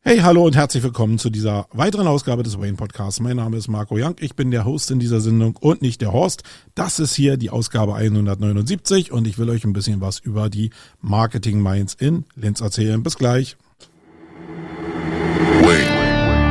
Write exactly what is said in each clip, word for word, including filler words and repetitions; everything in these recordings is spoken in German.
Hey, hallo und herzlich willkommen zu dieser weiteren Ausgabe des Wayne Podcasts. Mein Name ist Marco Young, ich bin der Host in dieser Sendung und nicht der Horst. Das ist hier die Ausgabe hundertneunundsiebzig und ich will euch ein bisschen was über die Marketing Minds in Linz erzählen. Bis gleich. Wayne.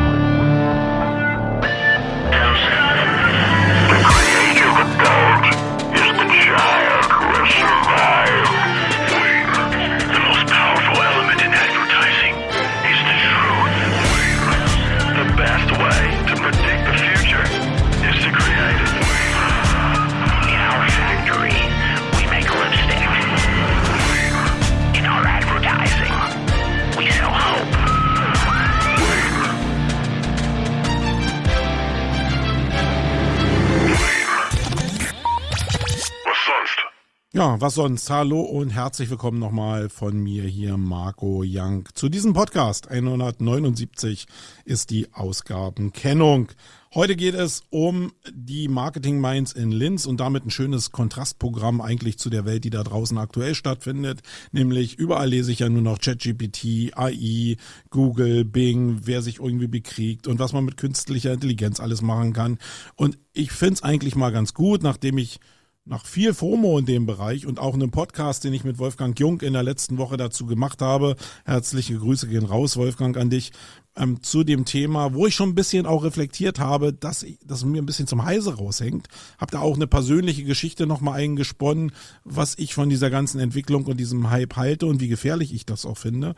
Ja, was sonst? Hallo und herzlich willkommen nochmal von mir hier, Marco Young. Zu diesem Podcast hundertneunundsiebzig ist die Ausgabenkennung. Heute geht es um die Marketing Minds in Linz und damit ein schönes Kontrastprogramm eigentlich zu der Welt, die da draußen aktuell stattfindet. Nämlich überall lese ich ja nur noch ChatGPT, A I, Google, Bing, wer sich irgendwie bekriegt und was man mit künstlicher Intelligenz alles machen kann. Und ich finde es eigentlich mal ganz gut, nachdem ich nach viel FOMO in dem Bereich und auch einem Podcast, den ich mit Wolfgang Jung in der letzten Woche dazu gemacht habe, herzliche Grüße gehen raus, Wolfgang, an dich, ähm, zu dem Thema, wo ich schon ein bisschen auch reflektiert habe, dass ich, dass mir ein bisschen zum Halse raushängt. Hab da auch eine persönliche Geschichte nochmal eingesponnen, was ich von dieser ganzen Entwicklung und diesem Hype halte und wie gefährlich ich das auch finde.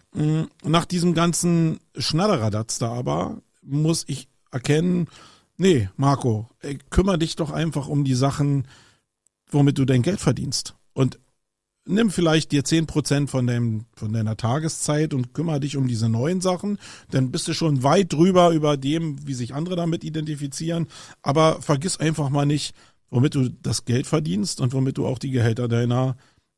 Nach diesem ganzen Schnatteradatz da aber muss ich erkennen, nee, Marco, ey, kümmere dich doch einfach um die Sachen, womit du dein Geld verdienst. Und nimm vielleicht dir zehn Prozent von deinem, von deiner Tageszeit und kümmere dich um diese neuen Sachen. Dann bist du schon weit drüber über dem, wie sich andere damit identifizieren. Aber vergiss einfach mal nicht, womit du das Geld verdienst und womit du auch die Gehälter deiner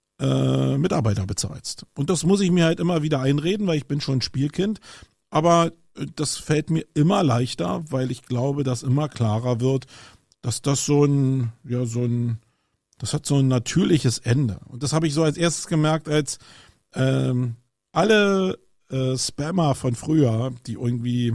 äh, Mitarbeiter bezahlst. Und das muss ich mir halt immer wieder einreden, weil ich bin schon ein Spielkind. Aber das fällt mir immer leichter, weil ich glaube, dass immer klarer wird, dass das so ein, ja, so ein Das hat so ein natürliches Ende. Und das habe ich so als erstes gemerkt, als ähm, alle äh, Spammer von früher, die irgendwie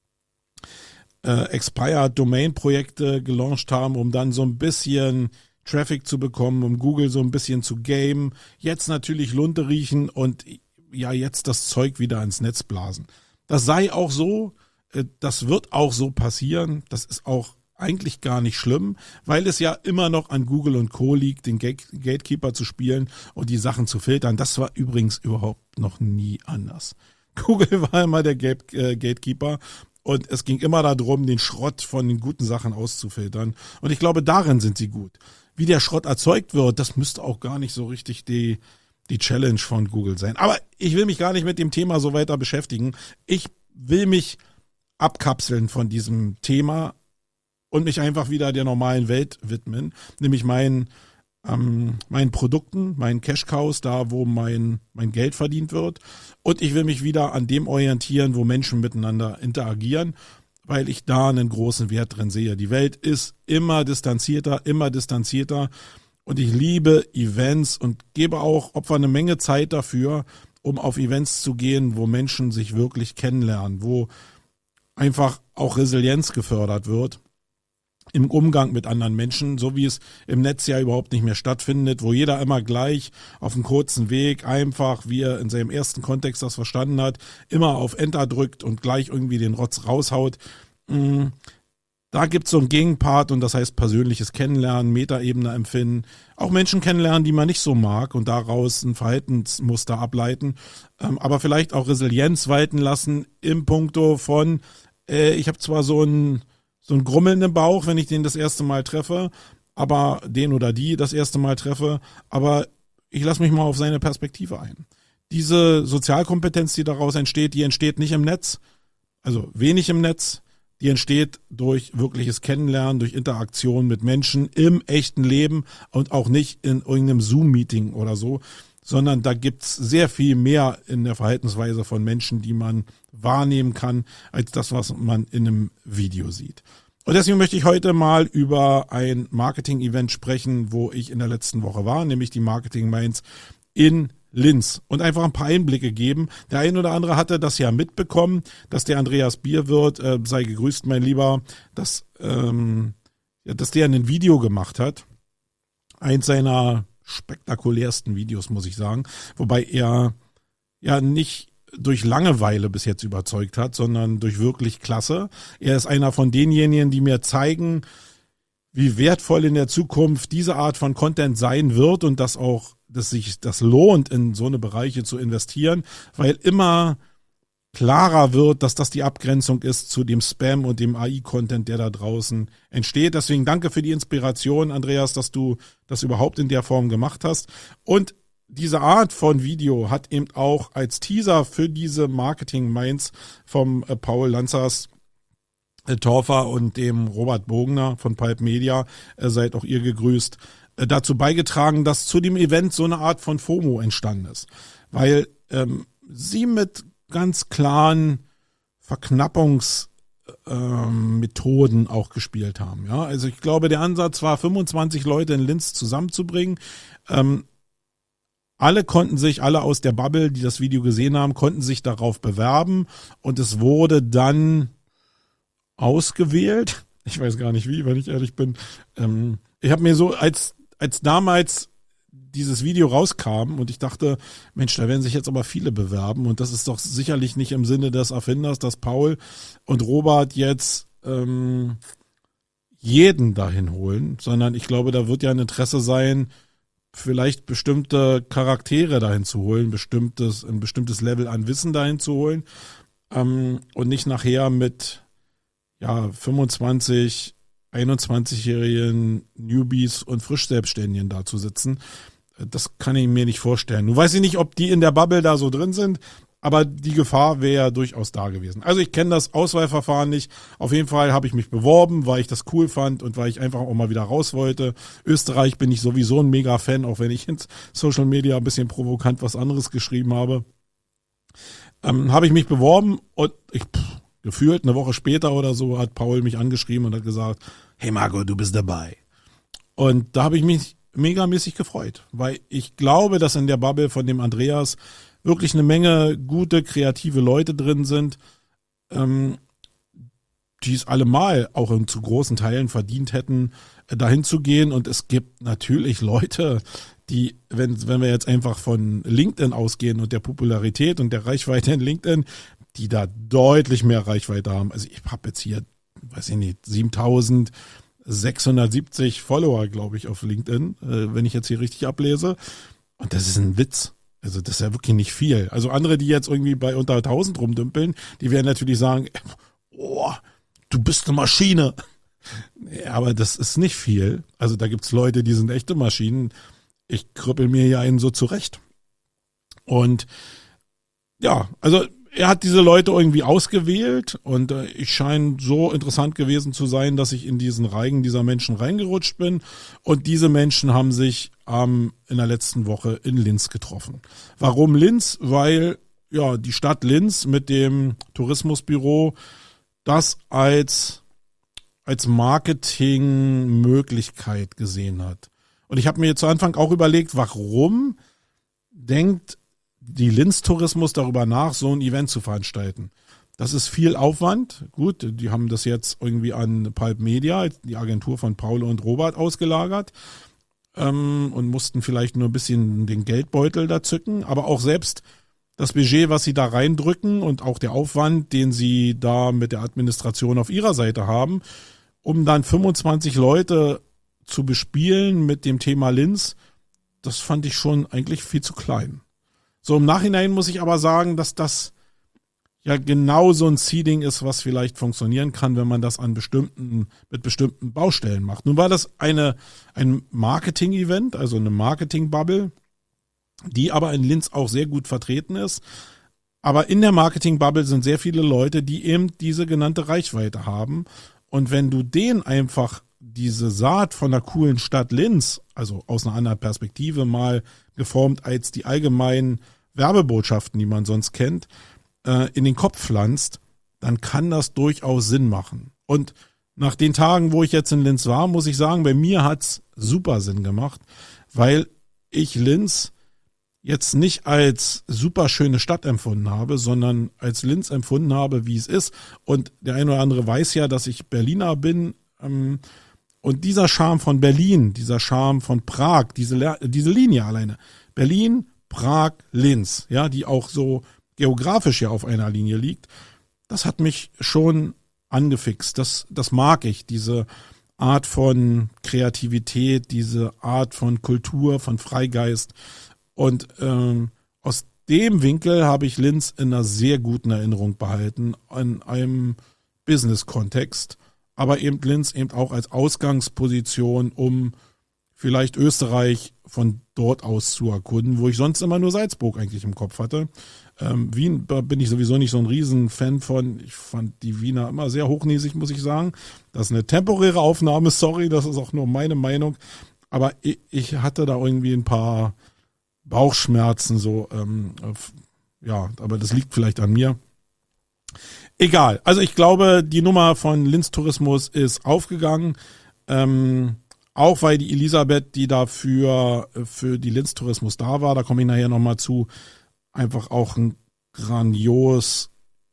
äh, Expired-Domain-Projekte gelauncht haben, um dann so ein bisschen Traffic zu bekommen, um Google so ein bisschen zu gamen, jetzt natürlich Lunte riechen und ja, jetzt das Zeug wieder ins Netz blasen. Das sei auch so, äh, das wird auch so passieren, das ist auch eigentlich gar nicht schlimm, weil es ja immer noch an Google und Co. liegt, den Gatekeeper zu spielen und die Sachen zu filtern. Das war übrigens überhaupt noch nie anders. Google war immer der Gatekeeper und es ging immer darum, den Schrott von den guten Sachen auszufiltern. Und ich glaube, darin sind sie gut. Wie der Schrott erzeugt wird, das müsste auch gar nicht so richtig die, die Challenge von Google sein. Aber ich will mich gar nicht mit dem Thema so weiter beschäftigen. Ich will mich abkapseln von diesem Thema und mich einfach wieder der normalen Welt widmen, nämlich meinen, ähm, meinen Produkten, meinen Cash-Cows, da wo mein, mein Geld verdient wird. Und ich will mich wieder an dem orientieren, wo Menschen miteinander interagieren, weil ich da einen großen Wert drin sehe. Die Welt ist immer distanzierter, immer distanzierter und ich liebe Events und gebe auch Opfer eine Menge Zeit dafür, um auf Events zu gehen, wo Menschen sich wirklich kennenlernen, wo einfach auch Resilienz gefördert wird im Umgang mit anderen Menschen, so wie es im Netz ja überhaupt nicht mehr stattfindet, wo jeder immer gleich auf einem kurzen Weg einfach, wie er in seinem ersten Kontext das verstanden hat, immer auf Enter drückt und gleich irgendwie den Rotz raushaut. Da gibt es so einen Gegenpart und das heißt persönliches Kennenlernen, Metaebene empfinden, auch Menschen kennenlernen, die man nicht so mag und daraus ein Verhaltensmuster ableiten, aber vielleicht auch Resilienz walten lassen im Punkto von, äh, ich habe zwar so ein so ein Grummeln im Bauch, wenn ich den das erste Mal treffe, aber den oder die das erste Mal treffe, aber ich lasse mich mal auf seine Perspektive ein. Diese Sozialkompetenz, die daraus entsteht, die entsteht nicht im Netz, also wenig im Netz, die entsteht durch wirkliches Kennenlernen, durch Interaktion mit Menschen im echten Leben und auch nicht in irgendeinem Zoom-Meeting oder so, sondern da gibt's sehr viel mehr in der Verhaltensweise von Menschen, die man wahrnehmen kann, als das, was man in einem Video sieht. Und deswegen möchte ich heute mal über ein Marketing-Event sprechen, wo ich in der letzten Woche war, nämlich die Marketing Minds in Linz und einfach ein paar Einblicke geben. Der ein oder andere hatte das ja mitbekommen, dass der Andreas Bierwirth, äh, sei gegrüßt, mein Lieber, dass, ähm, ja, dass der ein Video gemacht hat. Eins seiner spektakulärsten Videos, muss ich sagen. Wobei er ja nicht durch Langeweile bis jetzt überzeugt hat, sondern durch wirklich Klasse. Er ist einer von denjenigen, die mir zeigen, wie wertvoll in der Zukunft diese Art von Content sein wird und dass auch, dass sich das lohnt, in so eine Bereiche zu investieren, weil immer klarer wird, dass das die Abgrenzung ist zu dem Spam und dem A I-Content, der da draußen entsteht. Deswegen danke für die Inspiration, Andreas, dass du das überhaupt in der Form gemacht hast. Und diese Art von Video hat eben auch als Teaser für diese Marketing-Minds vom äh, Paul Lanzers äh, Torfer und dem Robert Bogner von Pulp Media, äh, seid auch ihr gegrüßt, äh, dazu beigetragen, dass zu dem Event so eine Art von FOMO entstanden ist. Weil ähm, sie mit ganz klaren Verknappungsmethoden ähm, auch gespielt haben. Ja, also ich glaube, der Ansatz war, fünfundzwanzig Leute in Linz zusammenzubringen. Ähm, alle konnten sich, alle aus der Bubble, die das Video gesehen haben, konnten sich darauf bewerben und es wurde dann ausgewählt. Ich weiß gar nicht wie, wenn ich ehrlich bin. Ähm, ich habe mir so, als als damals dieses Video rauskam und ich dachte, Mensch, da werden sich jetzt aber viele bewerben und das ist doch sicherlich nicht im Sinne des Erfinders, dass Paul und Robert jetzt ähm, jeden dahin holen, sondern ich glaube, da wird ja ein Interesse sein, vielleicht bestimmte Charaktere dahin zu holen, bestimmtes, ein bestimmtes Level an Wissen dahin zu holen ähm, und nicht nachher mit ja fünfundzwanzig, einundzwanzigjährigen Newbies und Frischselbstständigen da zu sitzen. Das kann ich mir nicht vorstellen. Nun weiß ich nicht, ob die in der Bubble da so drin sind, aber die Gefahr wäre ja durchaus da gewesen. Also ich kenne das Auswahlverfahren nicht. Auf jeden Fall habe ich mich beworben, weil ich das cool fand und weil ich einfach auch mal wieder raus wollte. Österreich bin ich sowieso ein Mega-Fan, auch wenn ich in Social Media ein bisschen provokant was anderes geschrieben habe. Ähm, habe ich mich beworben und ich, pff, gefühlt eine Woche später oder so hat Paul mich angeschrieben und hat gesagt, hey Marco, du bist dabei. Und da habe ich mich megamäßig gefreut, weil ich glaube, dass in der Bubble von dem Andreas wirklich eine Menge gute, kreative Leute drin sind, ähm, die es allemal auch in zu großen Teilen verdient hätten, äh, dahin zu gehen. Und es gibt natürlich Leute, die, wenn, wenn wir jetzt einfach von LinkedIn ausgehen und der Popularität und der Reichweite in LinkedIn, die da deutlich mehr Reichweite haben. Also ich habe jetzt hier, weiß ich nicht, siebentausendsechshundertsiebzig Follower, glaube ich, auf LinkedIn, äh, wenn ich jetzt hier richtig ablese. Und das ist ein Witz. Also das ist ja wirklich nicht viel. Also andere, die jetzt irgendwie bei unter tausend rumdümpeln, die werden natürlich sagen, oh, du bist eine Maschine. Ja, aber das ist nicht viel. Also da gibt's Leute, die sind echte Maschinen. Ich krüppel mir hier einen so zurecht. Und ja, also er hat diese Leute irgendwie ausgewählt und äh, ich scheine so interessant gewesen zu sein, dass ich in diesen Reigen dieser Menschen reingerutscht bin und diese Menschen haben sich ähm, in der letzten Woche in Linz getroffen. Warum Linz? Weil ja die Stadt Linz mit dem Tourismusbüro das als als Marketingmöglichkeit gesehen hat. Und ich habe mir zu Anfang auch überlegt, warum denkt die Linz Tourismus darüber nach, so ein Event zu veranstalten. Das ist viel Aufwand. Gut, die haben das jetzt irgendwie an Pulp Media, die Agentur von Paul und Robert, ausgelagert ähm, und mussten vielleicht nur ein bisschen den Geldbeutel da zücken. Aber auch selbst das Budget, was sie da reindrücken und auch der Aufwand, den sie da mit der Administration auf ihrer Seite haben, um dann fünfundzwanzig Leute zu bespielen mit dem Thema Linz, das fand ich schon eigentlich viel zu klein. So im Nachhinein muss ich aber sagen, dass das ja genau so ein Seeding ist, was vielleicht funktionieren kann, wenn man das an bestimmten, mit bestimmten Baustellen macht. Nun war das eine, ein Marketing-Event, also eine Marketing-Bubble, die aber in Linz auch sehr gut vertreten ist. Aber in der Marketing-Bubble sind sehr viele Leute, die eben diese genannte Reichweite haben. Und wenn du denen einfach diese Saat von der coolen Stadt Linz, also aus einer anderen Perspektive mal geformt als die allgemeinen Werbebotschaften, die man sonst kennt, äh, in den Kopf pflanzt, dann kann das durchaus Sinn machen. Und nach den Tagen, wo ich jetzt in Linz war, muss ich sagen, bei mir hat's super Sinn gemacht, weil ich Linz jetzt nicht als super schöne Stadt empfunden habe, sondern als Linz empfunden habe, wie es ist. Und der eine oder andere weiß ja, dass ich Berliner bin. Ähm, und dieser Charme von Berlin, dieser Charme von Prag, diese, diese Linie alleine, Berlin, Prag, Linz, ja, die auch so geografisch ja auf einer Linie liegt, das hat mich schon angefixt. Das, das mag ich, diese Art von Kreativität, diese Art von Kultur, von Freigeist. Und ähm, aus dem Winkel habe ich Linz in einer sehr guten Erinnerung behalten, in einem Business-Kontext, aber eben Linz eben auch als Ausgangsposition, um vielleicht Österreich von dort aus zu erkunden, wo ich sonst immer nur Salzburg eigentlich im Kopf hatte. Ähm, Wien bin ich sowieso nicht so ein Riesenfan von. Ich fand die Wiener immer sehr hochnäsig, muss ich sagen. Das ist eine temporäre Aufnahme, sorry, das ist auch nur meine Meinung. Aber ich, ich hatte da irgendwie ein paar Bauchschmerzen so. Ähm, ja, aber das liegt vielleicht an mir. Egal, also ich glaube, die Nummer von Linz Tourismus ist aufgegangen. Ähm, Auch weil die Elisabeth, die dafür für die Linz Tourismus da war, da komme ich nachher nochmal zu, einfach auch ein grandios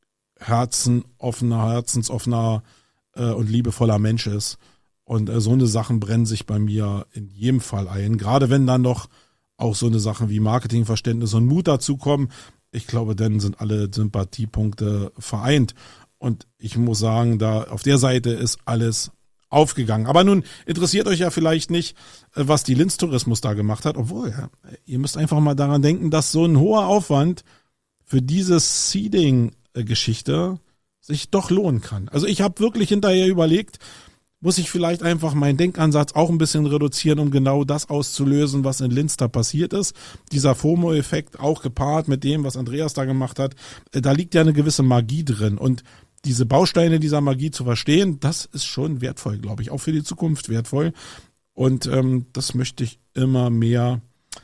herzenoffener, herzensoffener äh, und liebevoller Mensch ist. Und äh, so eine Sachen brennen sich bei mir in jedem Fall ein. Gerade wenn dann noch auch so eine Sachen wie Marketingverständnis und Mut dazukommen. Ich glaube, dann sind alle Sympathiepunkte vereint. Und ich muss sagen, da auf der Seite ist alles aufgegangen. Aber nun interessiert euch ja vielleicht nicht, was die Linz Tourismus da gemacht hat. Obwohl, ja, ihr müsst einfach mal daran denken, dass so ein hoher Aufwand für diese Seeding-Geschichte sich doch lohnen kann. Also ich habe wirklich hinterher überlegt, muss ich vielleicht einfach meinen Denkansatz auch ein bisschen reduzieren, um genau das auszulösen, was in Linz da passiert ist. Dieser FOMO-Effekt auch gepaart mit dem, was Andreas da gemacht hat. Da liegt ja eine gewisse Magie drin. Und diese Bausteine dieser Magie zu verstehen, das ist schon wertvoll, glaube ich, auch für die Zukunft wertvoll. Und ähm, das möchte ich immer mehr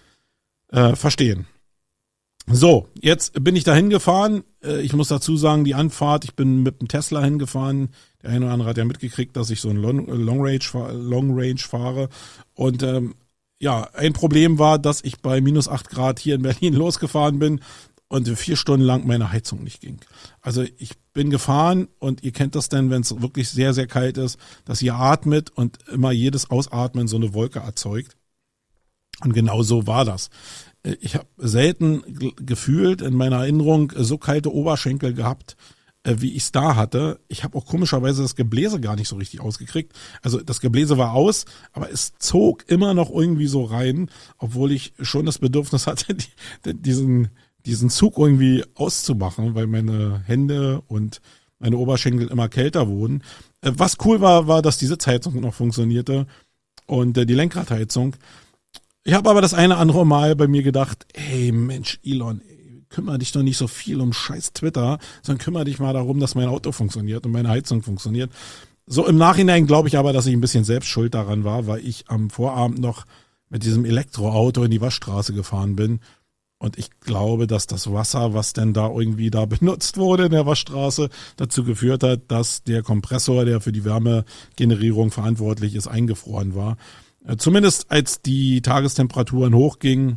äh, verstehen. So, jetzt bin ich da hingefahren. Äh, ich muss dazu sagen, die Anfahrt, ich bin mit dem Tesla hingefahren. Der eine oder andere hat ja mitgekriegt, dass ich so ein Long, Long Range, Long Range fahre. Und ähm, ja, ein Problem war, dass ich bei minus acht Grad hier in Berlin losgefahren bin und vier Stunden lang meine Heizung nicht ging. Also ich bin gefahren und ihr kennt das denn, wenn es wirklich sehr, sehr kalt ist, dass ihr atmet und immer jedes Ausatmen so eine Wolke erzeugt. Und genau so war das. Ich habe selten gefühlt in meiner Erinnerung so kalte Oberschenkel gehabt, wie ich es da hatte. Ich habe auch komischerweise das Gebläse gar nicht so richtig ausgekriegt. Also das Gebläse war aus, aber es zog immer noch irgendwie so rein, obwohl ich schon das Bedürfnis hatte, die, diesen diesen Zug irgendwie auszumachen, weil meine Hände und meine Oberschenkel immer kälter wurden. Was cool war, war, dass die Sitzheizung noch funktionierte und die Lenkradheizung. Ich habe aber das eine andere Mal bei mir gedacht, hey Mensch, Elon, ey, kümmere dich doch nicht so viel um scheiß Twitter, sondern kümmere dich mal darum, dass mein Auto funktioniert und meine Heizung funktioniert. So im Nachhinein glaube ich aber, dass ich ein bisschen selbst schuld daran war, weil ich am Vorabend noch mit diesem Elektroauto in die Waschstraße gefahren bin. Und ich glaube, dass das Wasser, was denn da irgendwie da benutzt wurde in der Waschstraße, dazu geführt hat, dass der Kompressor, der für die Wärmegenerierung verantwortlich ist, eingefroren war. Zumindest als die Tagestemperaturen hochgingen,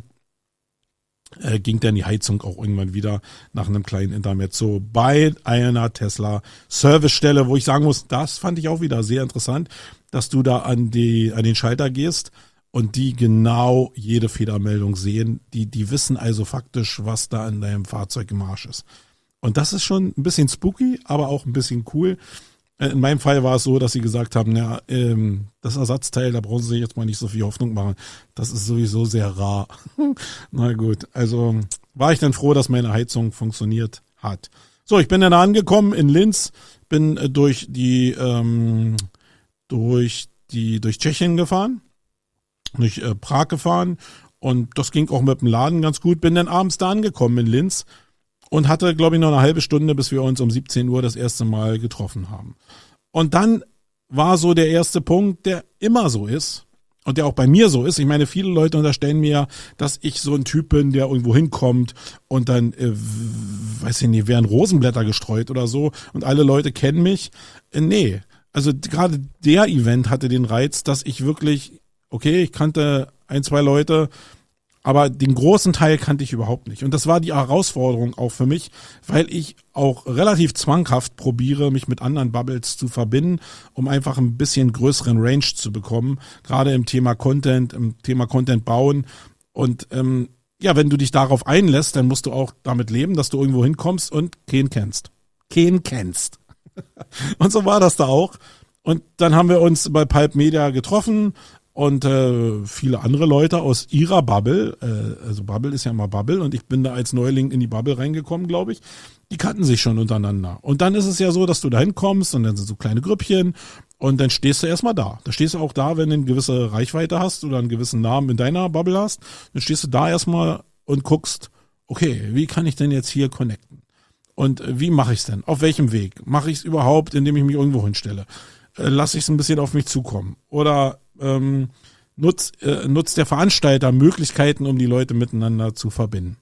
äh, ging dann die Heizung auch irgendwann wieder nach einem kleinen Intermezzo bei einer Tesla Servicestelle, wo ich sagen muss, das fand ich auch wieder sehr interessant, dass du da an die an den Schalter gehst und die genau jede Fehlermeldung sehen. Die, die wissen also faktisch, was da in deinem Fahrzeug im Arsch ist. Und das ist schon ein bisschen spooky, aber auch ein bisschen cool. In meinem Fall war es so, dass sie gesagt haben, ja, ähm, das Ersatzteil, da brauchen sie jetzt mal nicht so viel Hoffnung machen. Das ist sowieso sehr rar. Na gut, also war ich dann froh, dass meine Heizung funktioniert hat. So, ich bin dann angekommen in Linz, bin durch die, ähm, durch die, durch Tschechien gefahren. Durch äh, Prag gefahren und das ging auch mit dem Laden ganz gut. Bin dann abends da angekommen in Linz und hatte, glaube ich, noch eine halbe Stunde, bis wir uns um siebzehn Uhr das erste Mal getroffen haben. Und dann war so der erste Punkt, der immer so ist und der auch bei mir so ist. Ich meine, viele Leute unterstellen mir ja, dass ich so ein Typ bin, der irgendwo hinkommt und dann, äh, weiß ich nicht, werden Rosenblätter gestreut oder so und alle Leute kennen mich. Äh, nee, also gerade der Event hatte den Reiz, dass ich wirklich okay, ich kannte ein, zwei Leute, Aber den großen Teil kannte ich überhaupt nicht. Und das war die Herausforderung auch für mich, weil ich auch relativ zwanghaft probiere, mich mit anderen Bubbles zu verbinden, um einfach ein bisschen größeren Range zu bekommen. Gerade im Thema Content, im Thema Content bauen. Und ähm, ja, wenn du dich darauf einlässt, dann musst du auch damit leben, dass du irgendwo hinkommst und keinen kennst. Keinen kennst. Und so war das da auch. Und dann haben wir uns bei Pulp Media getroffen. Und äh, viele andere Leute aus ihrer Bubble, äh, also Bubble ist ja immer Bubble und ich bin da als Neuling in die Bubble reingekommen, glaube ich, die kannten sich schon untereinander. Und dann ist es ja so, dass du da hinkommst und dann sind so kleine Grüppchen und dann stehst du erstmal da. Da stehst du auch da, wenn du eine gewisse Reichweite hast oder einen gewissen Namen in deiner Bubble hast, dann stehst du da erstmal und guckst, okay, wie kann ich denn jetzt hier connecten? Und äh, wie mache ich es denn? Auf welchem Weg? Mache ich es überhaupt, indem ich mich irgendwo hinstelle? Äh, lasse ich es ein bisschen auf mich zukommen? Oder Ähm, nutzt, äh, nutzt der Veranstalter Möglichkeiten, um die Leute miteinander zu verbinden.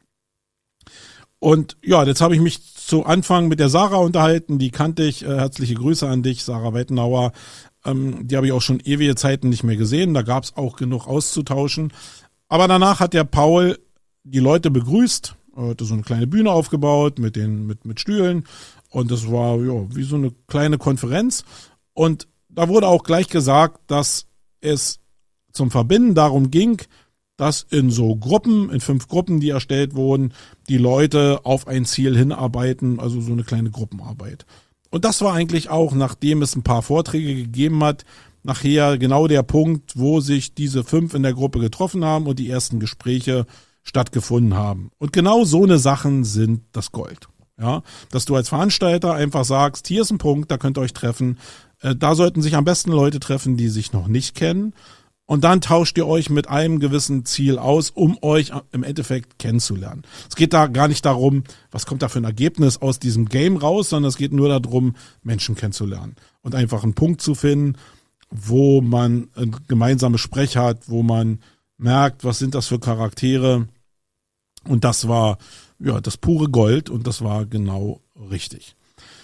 Und ja, jetzt habe ich mich zu Anfang mit der Sarah unterhalten, die kannte ich, äh, herzliche Grüße an dich, Sarah Weitenauer, ähm, die habe ich auch schon ewige Zeiten nicht mehr gesehen, da gab es auch genug auszutauschen. Aber danach hat der Paul die Leute begrüßt, hatte so eine kleine Bühne aufgebaut mit den mit, mit Stühlen und das war ja wie so eine kleine Konferenz und da wurde auch gleich gesagt, dass es zum Verbinden darum ging, dass in so Gruppen, in fünf Gruppen, die erstellt wurden, die Leute auf ein Ziel hinarbeiten, also so eine kleine Gruppenarbeit. Und das war eigentlich auch, nachdem es ein paar Vorträge gegeben hat, nachher genau der Punkt, wo sich diese fünf in der Gruppe getroffen haben und die ersten Gespräche stattgefunden haben. Und genau so eine Sachen sind das Gold. Ja, dass du als Veranstalter einfach sagst, hier ist ein Punkt, da könnt ihr euch treffen. Da sollten sich am besten Leute treffen, die sich noch nicht kennen. Und dann tauscht ihr euch mit einem gewissen Ziel aus, um euch im Endeffekt kennenzulernen. Es geht da gar nicht darum, was kommt da für ein Ergebnis aus diesem Game raus, sondern es geht nur darum, Menschen kennenzulernen. Und einfach einen Punkt zu finden, wo man ein gemeinsames Sprech hat, wo man merkt, was sind das für Charaktere. Und das war ja das pure Gold und das war genau richtig.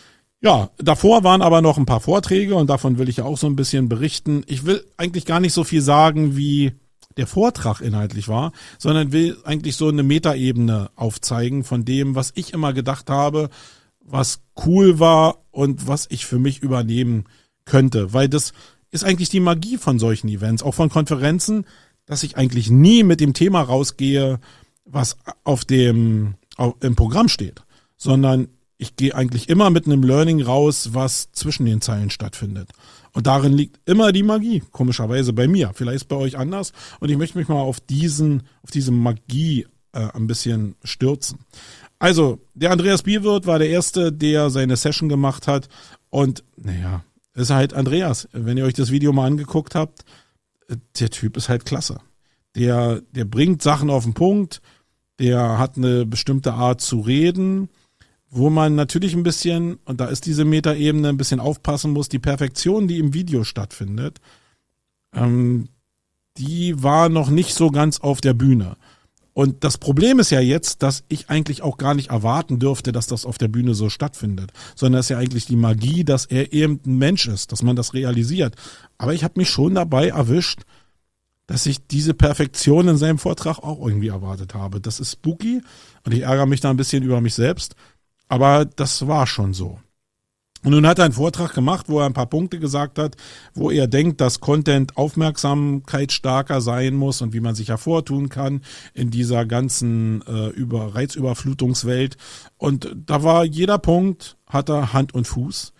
Ja, davor waren aber noch ein paar Vorträge und davon will ich ja auch so ein bisschen berichten. Ich will eigentlich gar nicht so viel sagen, wie der Vortrag inhaltlich war, sondern will eigentlich so eine Metaebene aufzeigen von dem, was ich immer gedacht habe, was cool war und was ich für mich übernehmen könnte. Weil das ist eigentlich die Magie von solchen Events, auch von Konferenzen, dass ich eigentlich nie mit dem Thema rausgehe, was auf dem auf, im Programm steht, sondern ich gehe eigentlich immer mit einem Learning raus, was zwischen den Zeilen stattfindet. Und darin liegt immer die Magie, komischerweise bei mir. Vielleicht ist es bei euch anders. Und ich möchte mich mal auf diesen, auf diese Magie äh, ein bisschen stürzen. Also, der Andreas Bierwirth war der Erste, der seine Session gemacht hat. Und, naja, ist halt Andreas. Wenn ihr euch das Video mal angeguckt habt, der Typ ist halt klasse. Der, der bringt Sachen auf den Punkt. Der hat eine bestimmte Art zu reden, wo man natürlich ein bisschen, und da ist diese Metaebene, ein bisschen aufpassen muss, die Perfektion, die im Video stattfindet, ähm, die war noch nicht so ganz auf der Bühne. Und das Problem ist ja jetzt, dass ich eigentlich auch gar nicht erwarten dürfte, dass das auf der Bühne so stattfindet, sondern es ist ja eigentlich die Magie, dass er eben ein Mensch ist, dass man das realisiert. Aber ich habe mich schon dabei erwischt, dass ich diese Perfektion in seinem Vortrag auch irgendwie erwartet habe. Das ist spooky und ich ärgere mich da ein bisschen über mich selbst. Aber das war schon so. Und nun hat er einen Vortrag gemacht, wo er ein paar Punkte gesagt hat, wo er denkt, dass Content aufmerksamkeitsstarker sein muss und wie man sich hervortun kann in dieser ganzen äh, über Reizüberflutungswelt. Und da war jeder Punkt, hat er Hand und Fuß.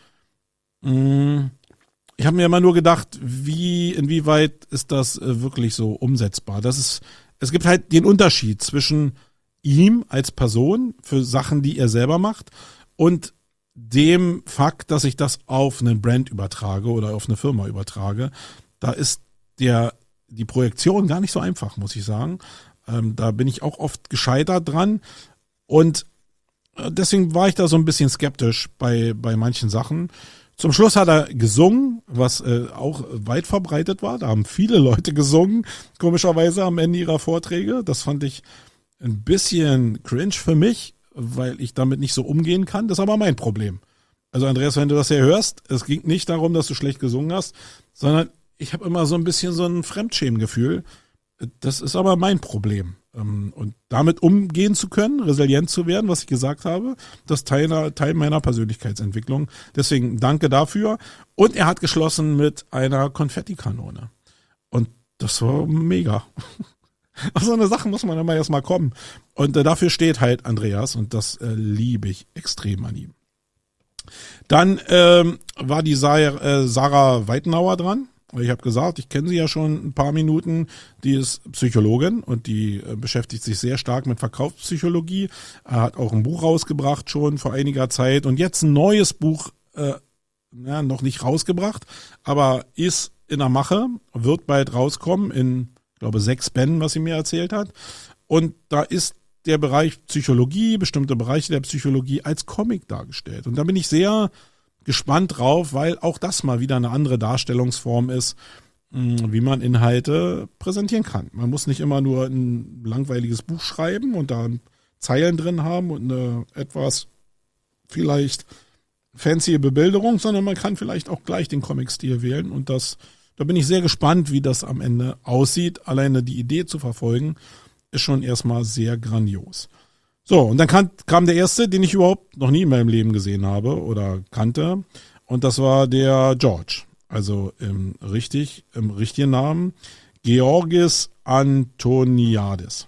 Ich habe mir immer nur gedacht, wie, inwieweit ist das äh, wirklich so umsetzbar? Das ist, es gibt halt den Unterschied zwischen ihm als Person für Sachen, die er selber macht und dem Fakt, dass ich das auf einen Brand übertrage oder auf eine Firma übertrage. Da ist der, die Projektion gar nicht so einfach, muss ich sagen. Ähm, da bin ich auch oft gescheitert dran und deswegen war ich da so ein bisschen skeptisch bei, bei manchen Sachen. Zum Schluss hat er gesungen, was äh, auch weit verbreitet war. Da haben viele Leute gesungen, komischerweise am Ende ihrer Vorträge. Das fand ich ein bisschen cringe für mich, weil ich damit nicht so umgehen kann. Das ist aber mein Problem. Also Andreas, wenn du das hier hörst, es ging nicht darum, dass du schlecht gesungen hast, sondern ich habe immer so ein bisschen so ein Fremdschämengefühl. Das ist aber mein Problem. ähm, und damit umgehen zu können, resilient zu werden, was ich gesagt habe, das ist Teil, Teil meiner Persönlichkeitsentwicklung. Deswegen danke dafür. Und er hat geschlossen mit einer Konfettikanone. Und das war mega. Auf so eine Sache muss man immer erst mal kommen. Und äh, dafür steht halt Andreas und das äh, liebe ich extrem an ihm. Dann ähm, war die Sa- äh, Sarah Weitenauer dran. Ich habe gesagt, ich kenne sie ja schon ein paar Minuten. Die ist Psychologin und die äh, beschäftigt sich sehr stark mit Verkaufspsychologie. Er hat auch ein Buch rausgebracht schon vor einiger Zeit und jetzt ein neues Buch, äh, ja, noch nicht rausgebracht, aber ist in der Mache, wird bald rauskommen in, ich glaube, sechs Bänden, was sie mir erzählt hat. Und da ist der Bereich Psychologie, bestimmte Bereiche der Psychologie als Comic dargestellt. Und da bin ich sehr gespannt drauf, weil auch das mal wieder eine andere Darstellungsform ist, wie man Inhalte präsentieren kann. Man muss nicht immer nur ein langweiliges Buch schreiben und da Zeilen drin haben und eine etwas vielleicht fancy Bebilderung, sondern man kann vielleicht auch gleich den Comic-Stil wählen und das, da bin ich sehr gespannt, wie das am Ende aussieht. Alleine die Idee zu verfolgen, ist schon erstmal sehr grandios. So, und dann kam, kam der erste, den ich überhaupt noch nie in meinem Leben gesehen habe oder kannte. Und das war der George. Also im, richtig, im richtigen Namen Georgis Antoniadis.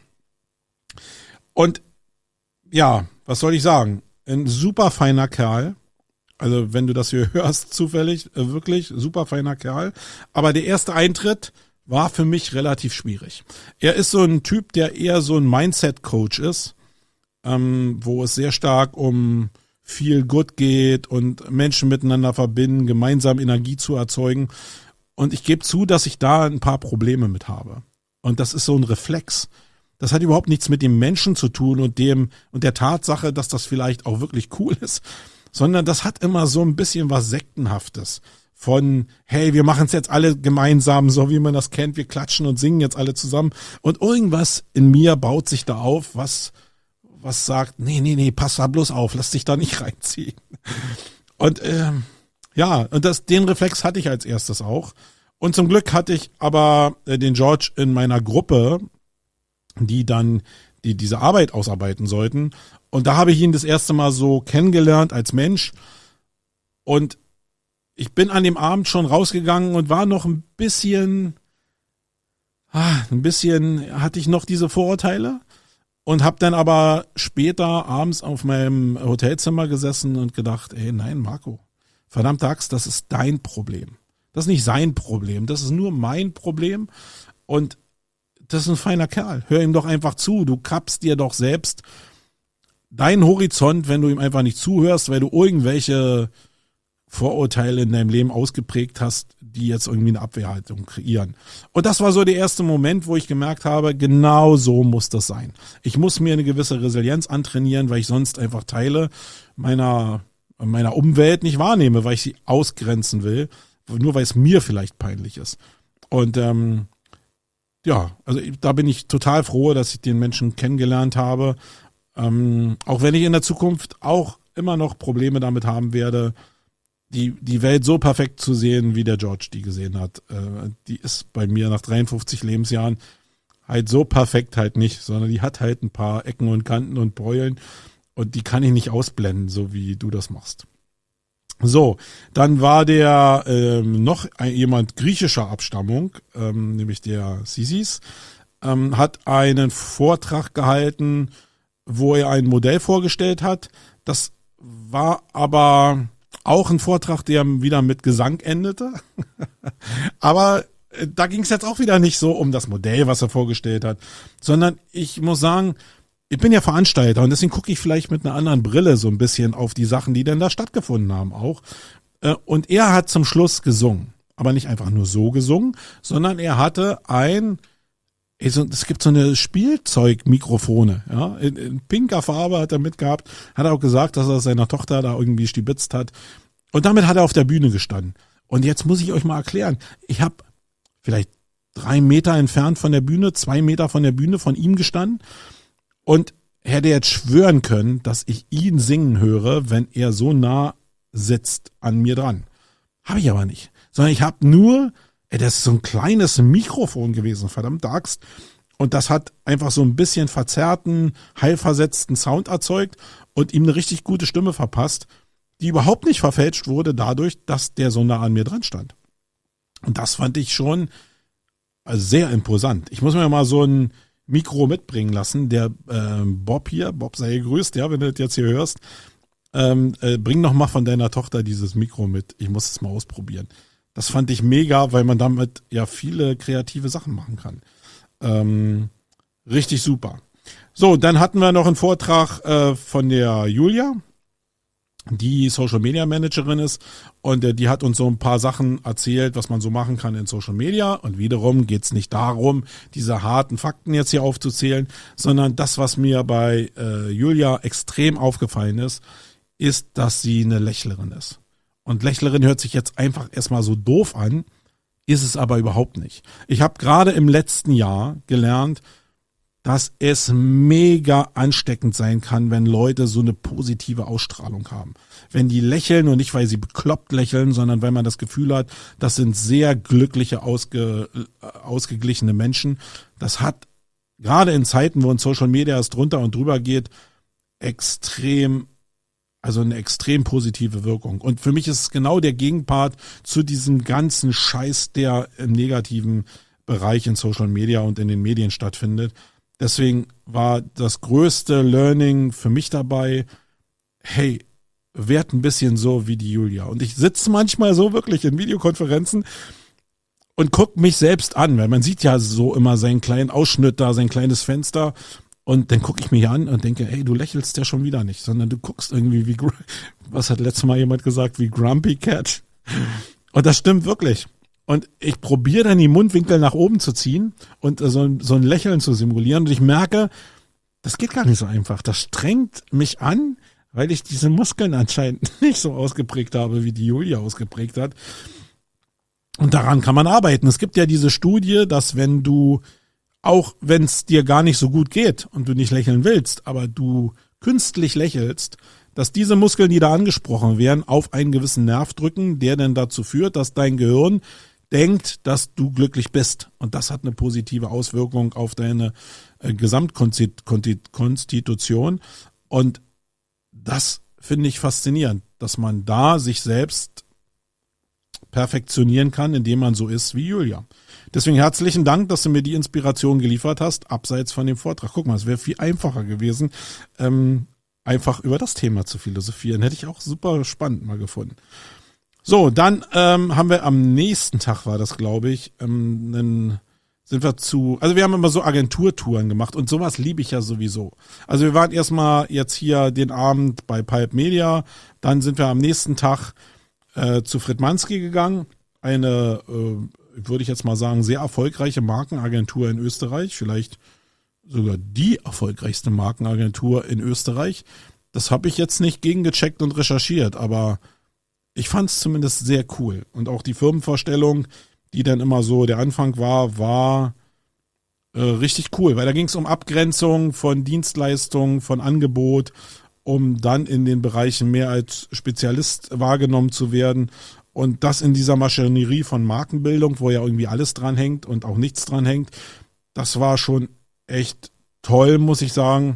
Und ja, was soll ich sagen? Ein super feiner Kerl. Also wenn du das hier hörst, zufällig, wirklich super feiner Kerl. Aber der erste Eintritt war für mich relativ schwierig. Er ist so ein Typ, der eher so ein Mindset-Coach ist, ähm, wo es sehr stark um viel Good geht und Menschen miteinander verbinden, gemeinsam Energie zu erzeugen. Und ich gebe zu, dass ich da ein paar Probleme mit habe. Und das ist so ein Reflex. Das hat überhaupt nichts mit dem Menschen zu tun und dem und der Tatsache, dass das vielleicht auch wirklich cool ist, sondern das hat immer so ein bisschen was Sektenhaftes. Von, hey, wir machen es jetzt alle gemeinsam, so wie man das kennt, wir klatschen und singen jetzt alle zusammen. Und irgendwas in mir baut sich da auf, was, was sagt, nee, nee, nee, pass da bloß auf, lass dich da nicht reinziehen. Und ähm, ja, und das, den Reflex hatte ich als erstes auch. Und zum Glück hatte ich aber äh, den George in meiner Gruppe, die dann die diese Arbeit ausarbeiten sollten. Und da habe ich ihn das erste Mal so kennengelernt als Mensch. Und ich bin an dem Abend schon rausgegangen und war noch ein bisschen, ah, ein bisschen hatte ich noch diese Vorurteile und habe dann aber später abends auf meinem Hotelzimmer gesessen und gedacht, ey, nein, Marco, verdammte Axt, das ist dein Problem. Das ist nicht sein Problem, das ist nur mein Problem und das ist ein feiner Kerl. Hör ihm doch einfach zu, du kappst dir doch selbst deinen Horizont, wenn du ihm einfach nicht zuhörst, weil du irgendwelche Vorurteile in deinem Leben ausgeprägt hast, die jetzt irgendwie eine Abwehrhaltung kreieren. Und das war so der erste Moment, wo ich gemerkt habe, genau so muss das sein. Ich muss mir eine gewisse Resilienz antrainieren, weil ich sonst einfach Teile meiner, meiner Umwelt nicht wahrnehme, weil ich sie ausgrenzen will, nur weil es mir vielleicht peinlich ist. Und ähm, ja, also da bin ich total froh, dass ich den Menschen kennengelernt habe, ähm, auch wenn ich in der Zukunft auch immer noch Probleme damit haben werde, die die Welt so perfekt zu sehen, wie der George die gesehen hat. Äh, die ist bei mir nach dreiundfünfzig Lebensjahren halt so perfekt halt nicht, sondern die hat halt ein paar Ecken und Kanten und Beulen und die kann ich nicht ausblenden, so wie du das machst. So, dann war der ähm, noch ein, jemand griechischer Abstammung, ähm, nämlich der Sisis, ähm, hat einen Vortrag gehalten, wo er ein Modell vorgestellt hat. Das war aber auch ein Vortrag, der wieder mit Gesang endete. Aber da ging es jetzt auch wieder nicht so um das Modell, was er vorgestellt hat, sondern ich muss sagen, ich bin ja Veranstalter und deswegen gucke ich vielleicht mit einer anderen Brille so ein bisschen auf die Sachen, die denn da stattgefunden haben auch. Und er hat zum Schluss gesungen, aber nicht einfach nur so gesungen, sondern er hatte ein, es gibt so eine Spielzeugmikrofone, ja, in, in pinker Farbe hat er mitgehabt, hat er auch gesagt, dass er seiner Tochter da irgendwie stibitzt hat. Und damit hat er auf der Bühne gestanden. Und jetzt muss ich euch mal erklären, ich habe vielleicht drei Meter entfernt von der Bühne, zwei Meter von der Bühne von ihm gestanden und hätte jetzt schwören können, dass ich ihn singen höre, wenn er so nah sitzt an mir dran. Habe ich aber nicht. Sondern ich habe nur, ey, das ist so ein kleines Mikrofon gewesen, verdammt Axt. Und das hat einfach so ein bisschen verzerrten, heilversetzten Sound erzeugt und ihm eine richtig gute Stimme verpasst, die überhaupt nicht verfälscht wurde dadurch, dass der so nah an mir dran stand. Und das fand ich schon sehr imposant. Ich muss mir mal so ein Mikro mitbringen lassen. Der äh, Bob hier, Bob sei gegrüßt, ja, wenn du das jetzt hier hörst, ähm, äh, bring noch mal von deiner Tochter dieses Mikro mit. Ich muss es mal ausprobieren. Das fand ich mega, weil man damit ja viele kreative Sachen machen kann. Ähm, richtig super. So, dann hatten wir noch einen Vortrag äh, von der Julia, die Social Media Managerin ist, und äh, die hat uns so ein paar Sachen erzählt, was man so machen kann in Social Media. Und wiederum geht's nicht darum, diese harten Fakten jetzt hier aufzuzählen, sondern das, was mir bei äh, Julia extrem aufgefallen ist, ist, dass sie eine Lächlerin ist. Und Lächlerin hört sich jetzt einfach erstmal so doof an, ist es aber überhaupt nicht. Ich habe gerade im letzten Jahr gelernt, dass es mega ansteckend sein kann, wenn Leute so eine positive Ausstrahlung haben. Wenn die lächeln und nicht, weil sie bekloppt lächeln, sondern weil man das Gefühl hat, das sind sehr glückliche, ausge, ausgeglichene Menschen. Das hat gerade in Zeiten, wo in Social Media es drunter und drüber geht, extrem, also eine extrem positive Wirkung. Und für mich ist es genau der Gegenpart zu diesem ganzen Scheiß, der im negativen Bereich in Social Media und in den Medien stattfindet. Deswegen war das größte Learning für mich dabei, hey, werd ein bisschen so wie die Julia. Und ich sitze manchmal so wirklich in Videokonferenzen und guck mich selbst an, weil man sieht ja so immer seinen kleinen Ausschnitt da, sein kleines Fenster. Und dann gucke ich mich an und denke, hey, du lächelst ja schon wieder nicht, sondern du guckst irgendwie wie, was hat letztes Mal jemand gesagt, wie Grumpy Cat. Und das stimmt wirklich. Und ich probiere dann die Mundwinkel nach oben zu ziehen und so, so ein Lächeln zu simulieren. Und ich merke, das geht gar nicht so einfach. Das strengt mich an, weil ich diese Muskeln anscheinend nicht so ausgeprägt habe, wie die Julia ausgeprägt hat. Und daran kann man arbeiten. Es gibt ja diese Studie, dass wenn du, auch wenn es dir gar nicht so gut geht und du nicht lächeln willst, aber du künstlich lächelst, dass diese Muskeln, die da angesprochen werden, auf einen gewissen Nerv drücken, der dann dazu führt, dass dein Gehirn denkt, dass du glücklich bist. Und das hat eine positive Auswirkung auf deine äh, Gesamtkonstitution. Und das finde ich faszinierend, dass man da sich selbst perfektionieren kann, indem man so ist wie Julia. Deswegen herzlichen Dank, dass du mir die Inspiration geliefert hast, abseits von dem Vortrag. Guck mal, es wäre viel einfacher gewesen, ähm, einfach über das Thema zu philosophieren. Hätte ich auch super spannend mal gefunden. So, dann ähm, haben wir am nächsten Tag, war das, glaube ich, ähm, einen, sind wir zu, also wir haben immer so Agenturtouren gemacht und sowas liebe ich ja sowieso. Also wir waren erstmal jetzt hier den Abend bei Pulp Media, dann sind wir am nächsten Tag äh, zu Fritmanski gegangen, eine, äh, würde ich jetzt mal sagen, sehr erfolgreiche Markenagentur in Österreich, vielleicht sogar die erfolgreichste Markenagentur in Österreich. Das habe ich jetzt nicht gegengecheckt und recherchiert, aber ich fand es zumindest sehr cool. Und auch die Firmenvorstellung, die dann immer so der Anfang war, war äh, richtig cool, weil da ging es um Abgrenzung von Dienstleistungen, von Angebot, um dann in den Bereichen mehr als Spezialist wahrgenommen zu werden. Und das in dieser Maschinerie von Markenbildung, wo ja irgendwie alles dran hängt und auch nichts dran hängt, das war schon echt toll, muss ich sagen,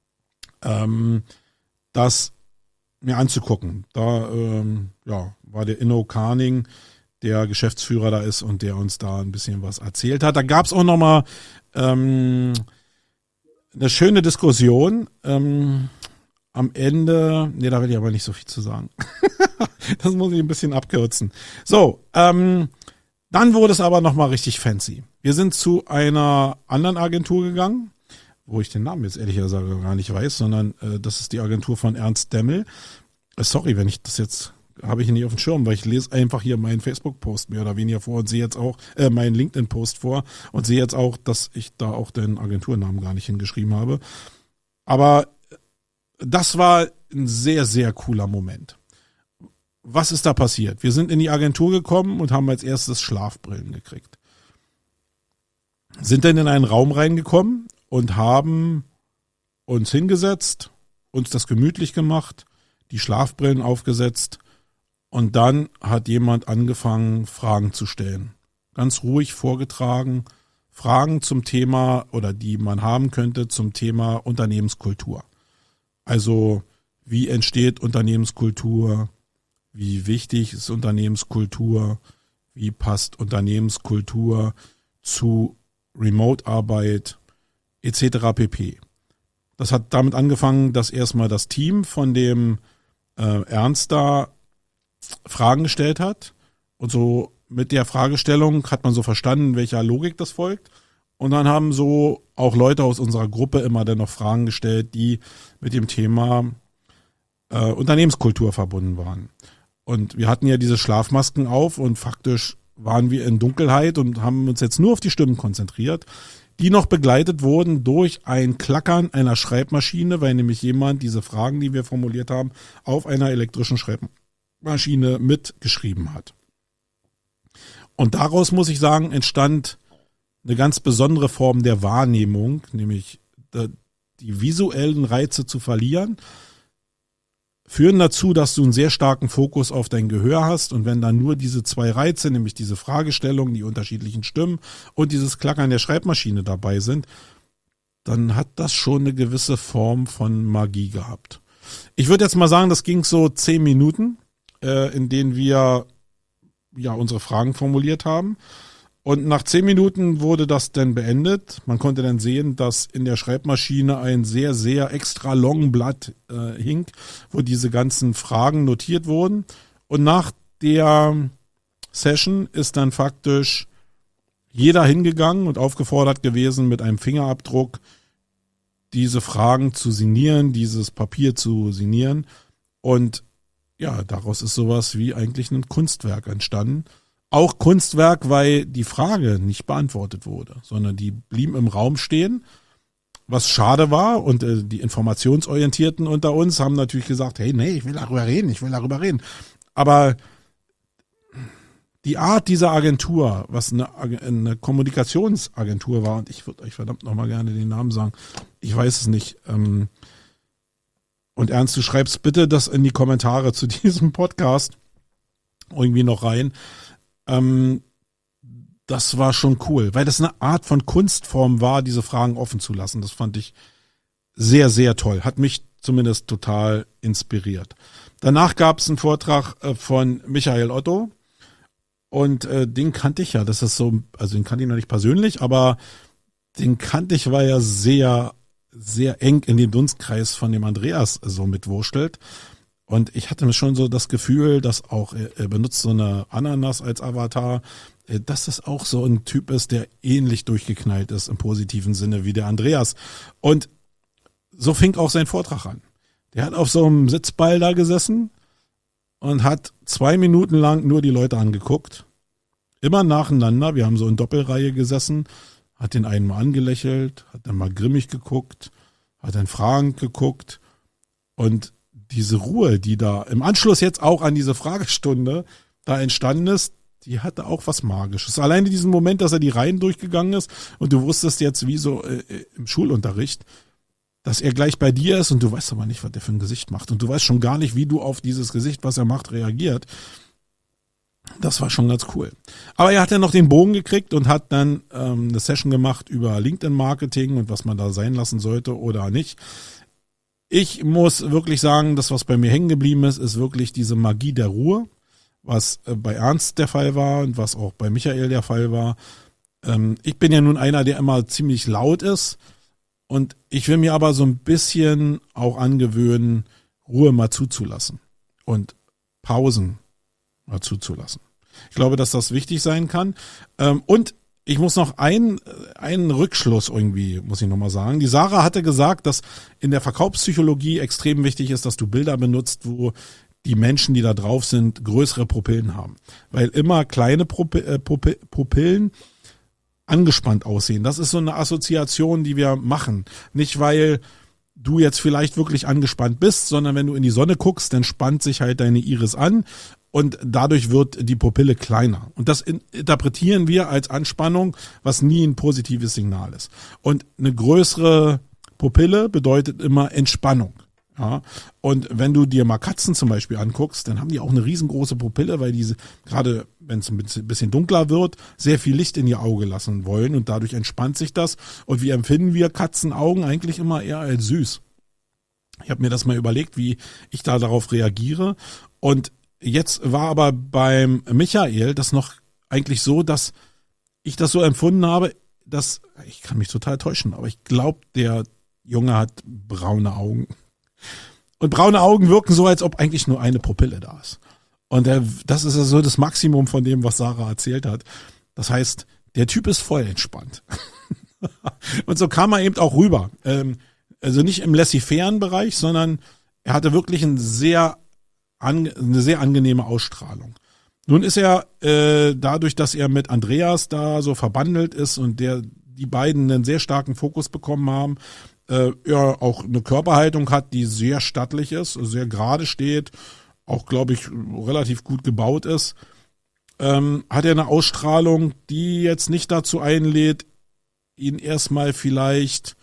ähm, das mir anzugucken. Da ähm, ja, war der Inno Carning, der Geschäftsführer da ist und der uns da ein bisschen was erzählt hat. Da gab es auch nochmal ähm, eine schöne Diskussion. Ähm, am Ende, nee, da will ich aber nicht so viel zu sagen. Das muss ich ein bisschen abkürzen. So, ähm, dann wurde es aber nochmal richtig fancy. Wir sind zu einer anderen Agentur gegangen, wo ich den Namen jetzt ehrlicherweise gar nicht weiß, sondern äh, das ist die Agentur von Ernst Demmel. Äh, sorry, wenn ich das jetzt, habe ich nicht auf dem Schirm, weil ich lese einfach hier meinen Facebook-Post mehr oder weniger vor und sehe jetzt auch, äh, meinen LinkedIn-Post vor und sehe jetzt auch, dass ich da auch den Agenturnamen gar nicht hingeschrieben habe. Aber das war ein sehr, sehr cooler Moment. Was ist da passiert? Wir sind in die Agentur gekommen und haben als erstes Schlafbrillen gekriegt. Sind dann in einen Raum reingekommen und haben uns hingesetzt, uns das gemütlich gemacht, die Schlafbrillen aufgesetzt und dann hat jemand angefangen, Fragen zu stellen. Ganz ruhig vorgetragen, Fragen zum Thema oder die man haben könnte zum Thema Unternehmenskultur. Also wie entsteht Unternehmenskultur? Wie wichtig ist Unternehmenskultur? Wie passt Unternehmenskultur zu Remote-Arbeit et cetera pp. Das hat damit angefangen, dass erstmal das Team von dem äh, Ernst da Fragen gestellt hat. Und so mit der Fragestellung hat man so verstanden, welcher Logik das folgt. Und dann haben so auch Leute aus unserer Gruppe immer dann noch Fragen gestellt, die mit dem Thema äh, Unternehmenskultur verbunden waren. Und wir hatten ja diese Schlafmasken auf und faktisch waren wir in Dunkelheit und haben uns jetzt nur auf die Stimmen konzentriert, die noch begleitet wurden durch ein Klackern einer Schreibmaschine, weil nämlich jemand diese Fragen, die wir formuliert haben, auf einer elektrischen Schreibmaschine mitgeschrieben hat. Und daraus, muss ich sagen, entstand eine ganz besondere Form der Wahrnehmung, nämlich die visuellen Reize zu verlieren, führen dazu, dass du einen sehr starken Fokus auf dein Gehör hast. Und wenn dann nur diese zwei Reize, nämlich diese Fragestellung, die unterschiedlichen Stimmen und dieses Klackern der Schreibmaschine dabei sind, dann hat das schon eine gewisse Form von Magie gehabt. Ich würde jetzt mal sagen, das ging so zehn Minuten, äh, in denen wir ja unsere Fragen formuliert haben. Und nach zehn Minuten wurde das dann beendet. Man konnte dann sehen, dass in der Schreibmaschine ein sehr, sehr extra long Blatt äh, hing, wo diese ganzen Fragen notiert wurden. Und nach der Session ist dann faktisch jeder hingegangen und aufgefordert gewesen, mit einem Fingerabdruck diese Fragen zu signieren, dieses Papier zu signieren. Und ja, daraus ist sowas wie eigentlich ein Kunstwerk entstanden. Auch Kunstwerk, weil die Frage nicht beantwortet wurde, sondern die blieben im Raum stehen, was schade war. Und äh, die Informationsorientierten unter uns haben natürlich gesagt, hey, nee, ich will darüber reden, ich will darüber reden. Aber die Art dieser Agentur, was eine, eine Kommunikationsagentur war, und ich würde euch verdammt nochmal gerne den Namen sagen, ich weiß es nicht. Ähm, und Ernst, du schreibst bitte das in die Kommentare zu diesem Podcast irgendwie noch rein. Ähm, das war schon cool, weil das eine Art von Kunstform war, diese Fragen offen zu lassen. Das fand ich sehr, sehr toll. Hat mich zumindest total inspiriert. Danach gab es einen Vortrag äh, von Michael Otto und äh, den kannte ich ja. Das ist so, also den kannte ich noch nicht persönlich, aber den kannte ich, weil er sehr, sehr eng in den Dunstkreis von dem Andreas so mitwurschtelt. Und ich hatte mir schon so das Gefühl, dass auch, er benutzt so eine Ananas als Avatar, dass das auch so ein Typ ist, der ähnlich durchgeknallt ist im positiven Sinne wie der Andreas. Und so fing auch sein Vortrag an. Der hat auf so einem Sitzball da gesessen und hat zwei Minuten lang nur die Leute angeguckt. Immer nacheinander. Wir haben so in Doppelreihe gesessen, hat den einen mal angelächelt, hat dann mal grimmig geguckt, hat dann fragend geguckt und diese Ruhe, die da im Anschluss jetzt auch an diese Fragestunde da entstanden ist, die hatte auch was Magisches. Alleine diesen Moment, dass er die Reihen durchgegangen ist und du wusstest jetzt wie so äh, im Schulunterricht, dass er gleich bei dir ist und du weißt aber nicht, was der für ein Gesicht macht. Und du weißt schon gar nicht, wie du auf dieses Gesicht, was er macht, reagiert. Das war schon ganz cool. Aber er hat dann noch den Bogen gekriegt und hat dann ähm, eine Session gemacht über LinkedIn-Marketing und was man da sein lassen sollte oder nicht. Ich muss wirklich sagen, das, was bei mir hängen geblieben ist, ist wirklich diese Magie der Ruhe, was bei Ernst der Fall war und was auch bei Michael der Fall war. Ich bin ja nun einer, der immer ziemlich laut ist und ich will mir aber so ein bisschen auch angewöhnen, Ruhe mal zuzulassen und Pausen mal zuzulassen. Ich glaube, dass das wichtig sein kann. Und ich muss noch einen, einen Rückschluss irgendwie, muss ich nochmal sagen. Die Sarah hatte gesagt, dass in der Verkaufspsychologie extrem wichtig ist, dass du Bilder benutzt, wo die Menschen, die da drauf sind, größere Pupillen haben. Weil immer kleine Pupillen angespannt aussehen. Das ist so eine Assoziation, die wir machen. Nicht, weil du jetzt vielleicht wirklich angespannt bist, sondern wenn du in die Sonne guckst, dann spannt sich halt deine Iris an. Und dadurch wird die Pupille kleiner. Und das interpretieren wir als Anspannung, was nie ein positives Signal ist. Und eine größere Pupille bedeutet immer Entspannung. Ja, und wenn du dir mal Katzen zum Beispiel anguckst, dann haben die auch eine riesengroße Pupille, weil diese, gerade wenn es ein bisschen dunkler wird, sehr viel Licht in ihr Auge lassen wollen und dadurch entspannt sich das. Und wie empfinden wir Katzenaugen eigentlich immer eher als süß? Ich habe mir das mal überlegt, wie ich da darauf reagiere. Und jetzt war aber beim Michael das noch eigentlich so, dass ich das so empfunden habe, dass, ich kann mich total täuschen, aber ich glaube, der Junge hat braune Augen. Und braune Augen wirken so, als ob eigentlich nur eine Pupille da ist. Und der, das ist also das Maximum von dem, was Sarah erzählt hat. Das heißt, der Typ ist voll entspannt. Und so kam er eben auch rüber. Ähm, also nicht im laissez-faire Bereich, sondern er hatte wirklich ein sehr, an, eine sehr angenehme Ausstrahlung. Nun ist er äh, dadurch, dass er mit Andreas da so verbandelt ist und der die beiden einen sehr starken Fokus bekommen haben, äh, er auch eine Körperhaltung hat, die sehr stattlich ist, sehr gerade steht, auch, glaube ich, relativ gut gebaut ist, ähm, hat er eine Ausstrahlung, die jetzt nicht dazu einlädt, ihn erstmal vielleicht,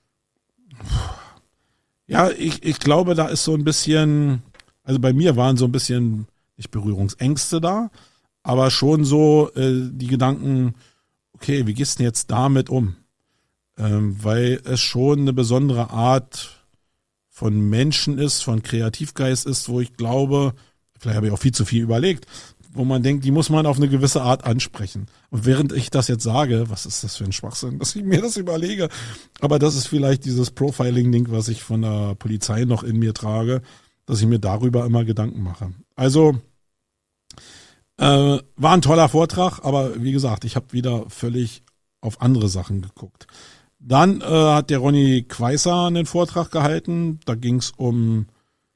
ja, ich, ich glaube, da ist so ein bisschen, also bei mir waren so ein bisschen, nicht Berührungsängste da, aber schon so äh, die Gedanken, okay, wie gehst du denn jetzt damit um? Ähm, weil es schon eine besondere Art von Menschen ist, von Kreativgeist ist, wo ich glaube, vielleicht habe ich auch viel zu viel überlegt, wo man denkt, die muss man auf eine gewisse Art ansprechen. Und während ich das jetzt sage, was ist das für ein Schwachsinn, dass ich mir das überlege, aber das ist vielleicht dieses Profiling-Ding, was ich von der Polizei noch in mir trage, dass ich mir darüber immer Gedanken mache. Also äh, war ein toller Vortrag, aber wie gesagt, ich habe wieder völlig auf andere Sachen geguckt. Dann äh, hat der Ronny Queißer einen Vortrag gehalten. Da ging es um,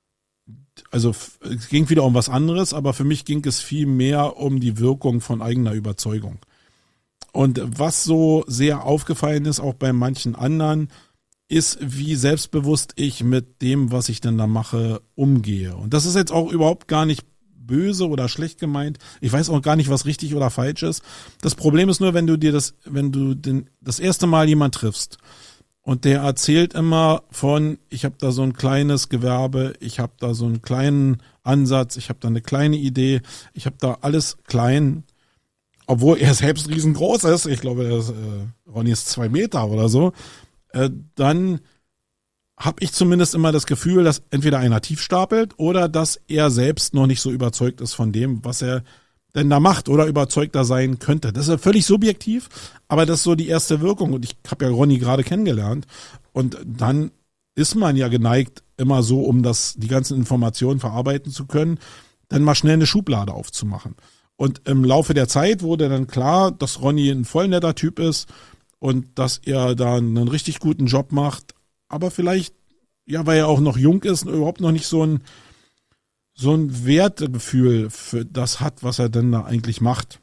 also es ging wieder um was anderes, aber für mich ging es viel mehr um die Wirkung von eigener Überzeugung. Und was so sehr aufgefallen ist, auch bei manchen anderen, ist, wie selbstbewusst ich mit dem, was ich denn da mache, umgehe. Und das ist jetzt auch überhaupt gar nicht böse oder schlecht gemeint. Ich weiß auch gar nicht, was richtig oder falsch ist. Das Problem ist nur, wenn du dir das, wenn du den, das erste Mal jemand triffst und der erzählt immer von, ich habe da so ein kleines Gewerbe, ich habe da so einen kleinen Ansatz, ich habe da eine kleine Idee, ich habe da alles klein, obwohl er selbst riesengroß ist. Ich glaube, er ist, äh, Ronny ist zwei Meter oder so. Äh, dann habe ich zumindest immer das Gefühl, dass entweder einer tief stapelt oder dass er selbst noch nicht so überzeugt ist von dem, was er denn da macht oder überzeugter sein könnte. Das ist ja völlig subjektiv, aber das ist so die erste Wirkung. Und ich habe ja Ronny gerade kennengelernt. Und dann ist man ja geneigt, immer so, um das, die ganzen Informationen verarbeiten zu können, dann mal schnell eine Schublade aufzumachen. Und im Laufe der Zeit wurde dann klar, dass Ronny ein voll netter Typ ist und dass er da einen richtig guten Job macht. Aber vielleicht, ja, weil er auch noch jung ist und überhaupt noch nicht so ein, so ein Wertegefühl für das hat, was er denn da eigentlich macht.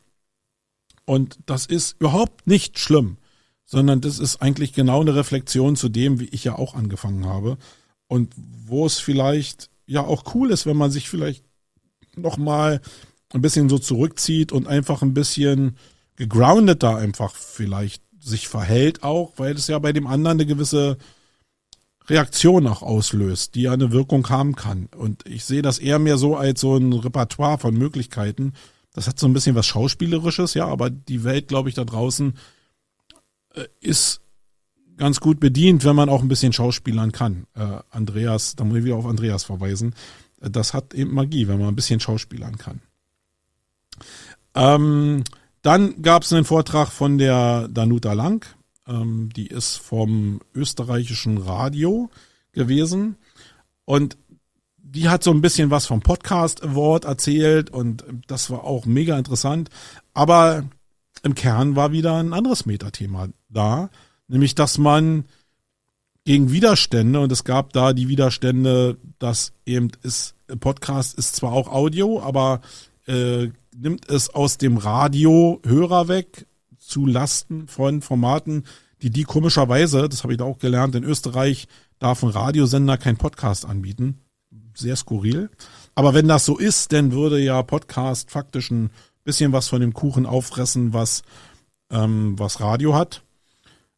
Und das ist überhaupt nicht schlimm, sondern das ist eigentlich genau eine Reflexion zu dem, wie ich ja auch angefangen habe. Und wo es vielleicht ja auch cool ist, wenn man sich vielleicht nochmal ein bisschen so zurückzieht und einfach ein bisschen gegroundeter einfach vielleicht sich verhält auch, weil es ja bei dem anderen eine gewisse Reaktion auch auslöst, die ja eine Wirkung haben kann. Und ich sehe das eher mehr so als so ein Repertoire von Möglichkeiten. Das hat so ein bisschen was Schauspielerisches, ja, aber die Welt, glaube ich, da draußen äh, ist ganz gut bedient, wenn man auch ein bisschen schauspielern kann. Äh, Andreas, da muss ich wieder auf Andreas verweisen. Äh, das hat eben Magie, wenn man ein bisschen schauspielern kann. Ähm, dann gab es einen Vortrag von der Danuta Lang. Ähm, die ist vom österreichischen Radio gewesen. Und die hat so ein bisschen was vom Podcast Award erzählt und das war auch mega interessant. Aber im Kern war wieder ein anderes Metathema da, nämlich dass man gegen Widerstände, und es gab da die Widerstände, dass eben ist, Podcast ist zwar auch Audio, aber äh, nimmt es aus dem Radio-Hörer weg zu Lasten von Formaten, die die komischerweise, das habe ich da auch gelernt, in Österreich darf ein Radiosender kein Podcast anbieten. Sehr skurril. Aber wenn das so ist, dann würde ja Podcast faktisch ein bisschen was von dem Kuchen auffressen, was, ähm, was Radio hat.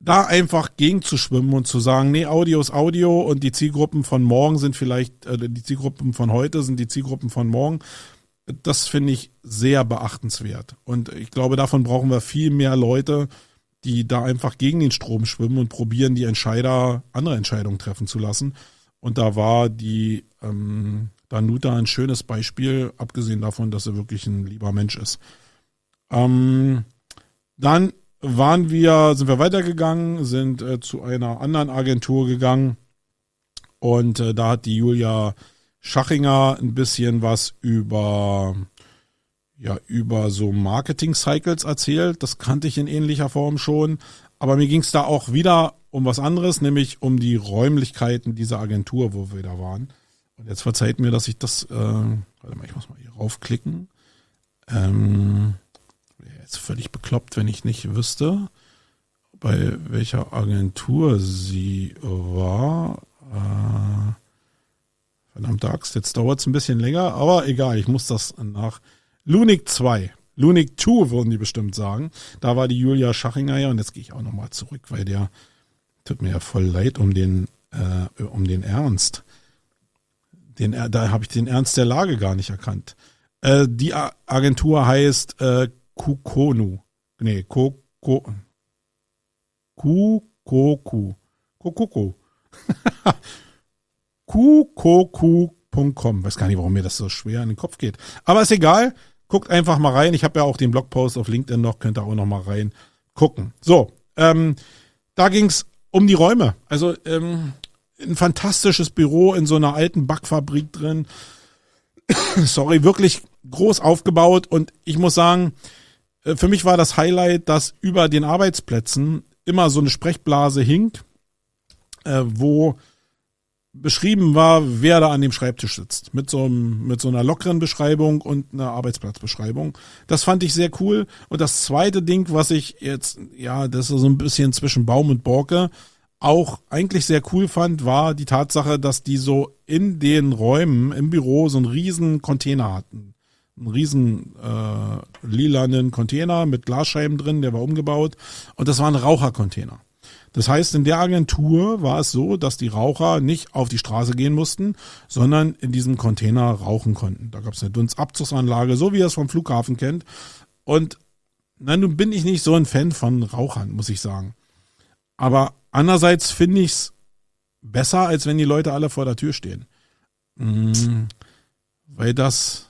da einfach gegen zu schwimmen und zu sagen, nee, Audio ist Audio und die Zielgruppen von morgen sind vielleicht, äh, die Zielgruppen von heute sind die Zielgruppen von morgen. Das finde ich sehr beachtenswert. Und ich glaube, davon brauchen wir viel mehr Leute, die da einfach gegen den Strom schwimmen und probieren, die Entscheider andere Entscheidungen treffen zu lassen. Und da war die ähm, Danuta ein schönes Beispiel, abgesehen davon, dass sie wirklich ein lieber Mensch ist. Ähm, dann waren wir, sind wir weitergegangen, sind äh, zu einer anderen Agentur gegangen und äh, da hat die Julia Schachinger ein bisschen was über ja über so Marketing-Cycles erzählt. Das kannte ich in ähnlicher Form schon. Aber mir ging es da auch wieder um was anderes, nämlich um die Räumlichkeiten dieser Agentur, wo wir da waren. Und jetzt verzeiht mir, dass ich das, äh, warte mal, ich muss mal hier raufklicken. Ähm, wäre jetzt völlig bekloppt, wenn ich nicht wüsste, bei welcher Agentur sie war. Äh, verdammte Axt, jetzt dauert es ein bisschen länger, aber egal, ich muss das nach Lunik zwei. Lunik zwei würden die bestimmt sagen. Da war die Julia Schachinger ja und jetzt gehe ich auch nochmal zurück, weil der tut mir ja voll leid um den, äh, um den Ernst. Den, da habe ich den Ernst der Lage gar nicht erkannt. Äh, die A- Agentur heißt äh, Kukonu. Nee, Koko. Kukoku. Kokoko. kukoku punkt com. Weiß gar nicht, warum mir das so schwer in den Kopf geht. Aber ist egal. Guckt einfach mal rein. Ich habe ja auch den Blogpost auf LinkedIn noch. Könnt ihr auch noch mal rein gucken. So, ähm, da ging es um die Räume. Also ähm, ein fantastisches Büro in so einer alten Backfabrik drin. Sorry, wirklich groß aufgebaut. Und ich muss sagen, für mich war das Highlight, dass über den Arbeitsplätzen immer so eine Sprechblase hing, äh, wo beschrieben war, wer da an dem Schreibtisch sitzt. Mit so, einem, mit so einer lockeren Beschreibung und einer Arbeitsplatzbeschreibung. Das fand ich sehr cool. Und das zweite Ding, was ich jetzt, ja, das ist so ein bisschen zwischen Baum und Borke, auch eigentlich sehr cool fand, war die Tatsache, dass die so in den Räumen im Büro so einen riesen Container hatten. Einen riesen äh, lilanen Container mit Glasscheiben drin, der war umgebaut. Und das war ein Rauchercontainer. Das heißt, in der Agentur war es so, dass die Raucher nicht auf die Straße gehen mussten, sondern in diesem Container rauchen konnten. Da gab es eine Dunstabzugsanlage, so wie ihr es vom Flughafen kennt. Und na, nun bin ich nicht so ein Fan von Rauchern, muss ich sagen. Aber andererseits finde ich es besser, als wenn die Leute alle vor der Tür stehen. Mhm, weil das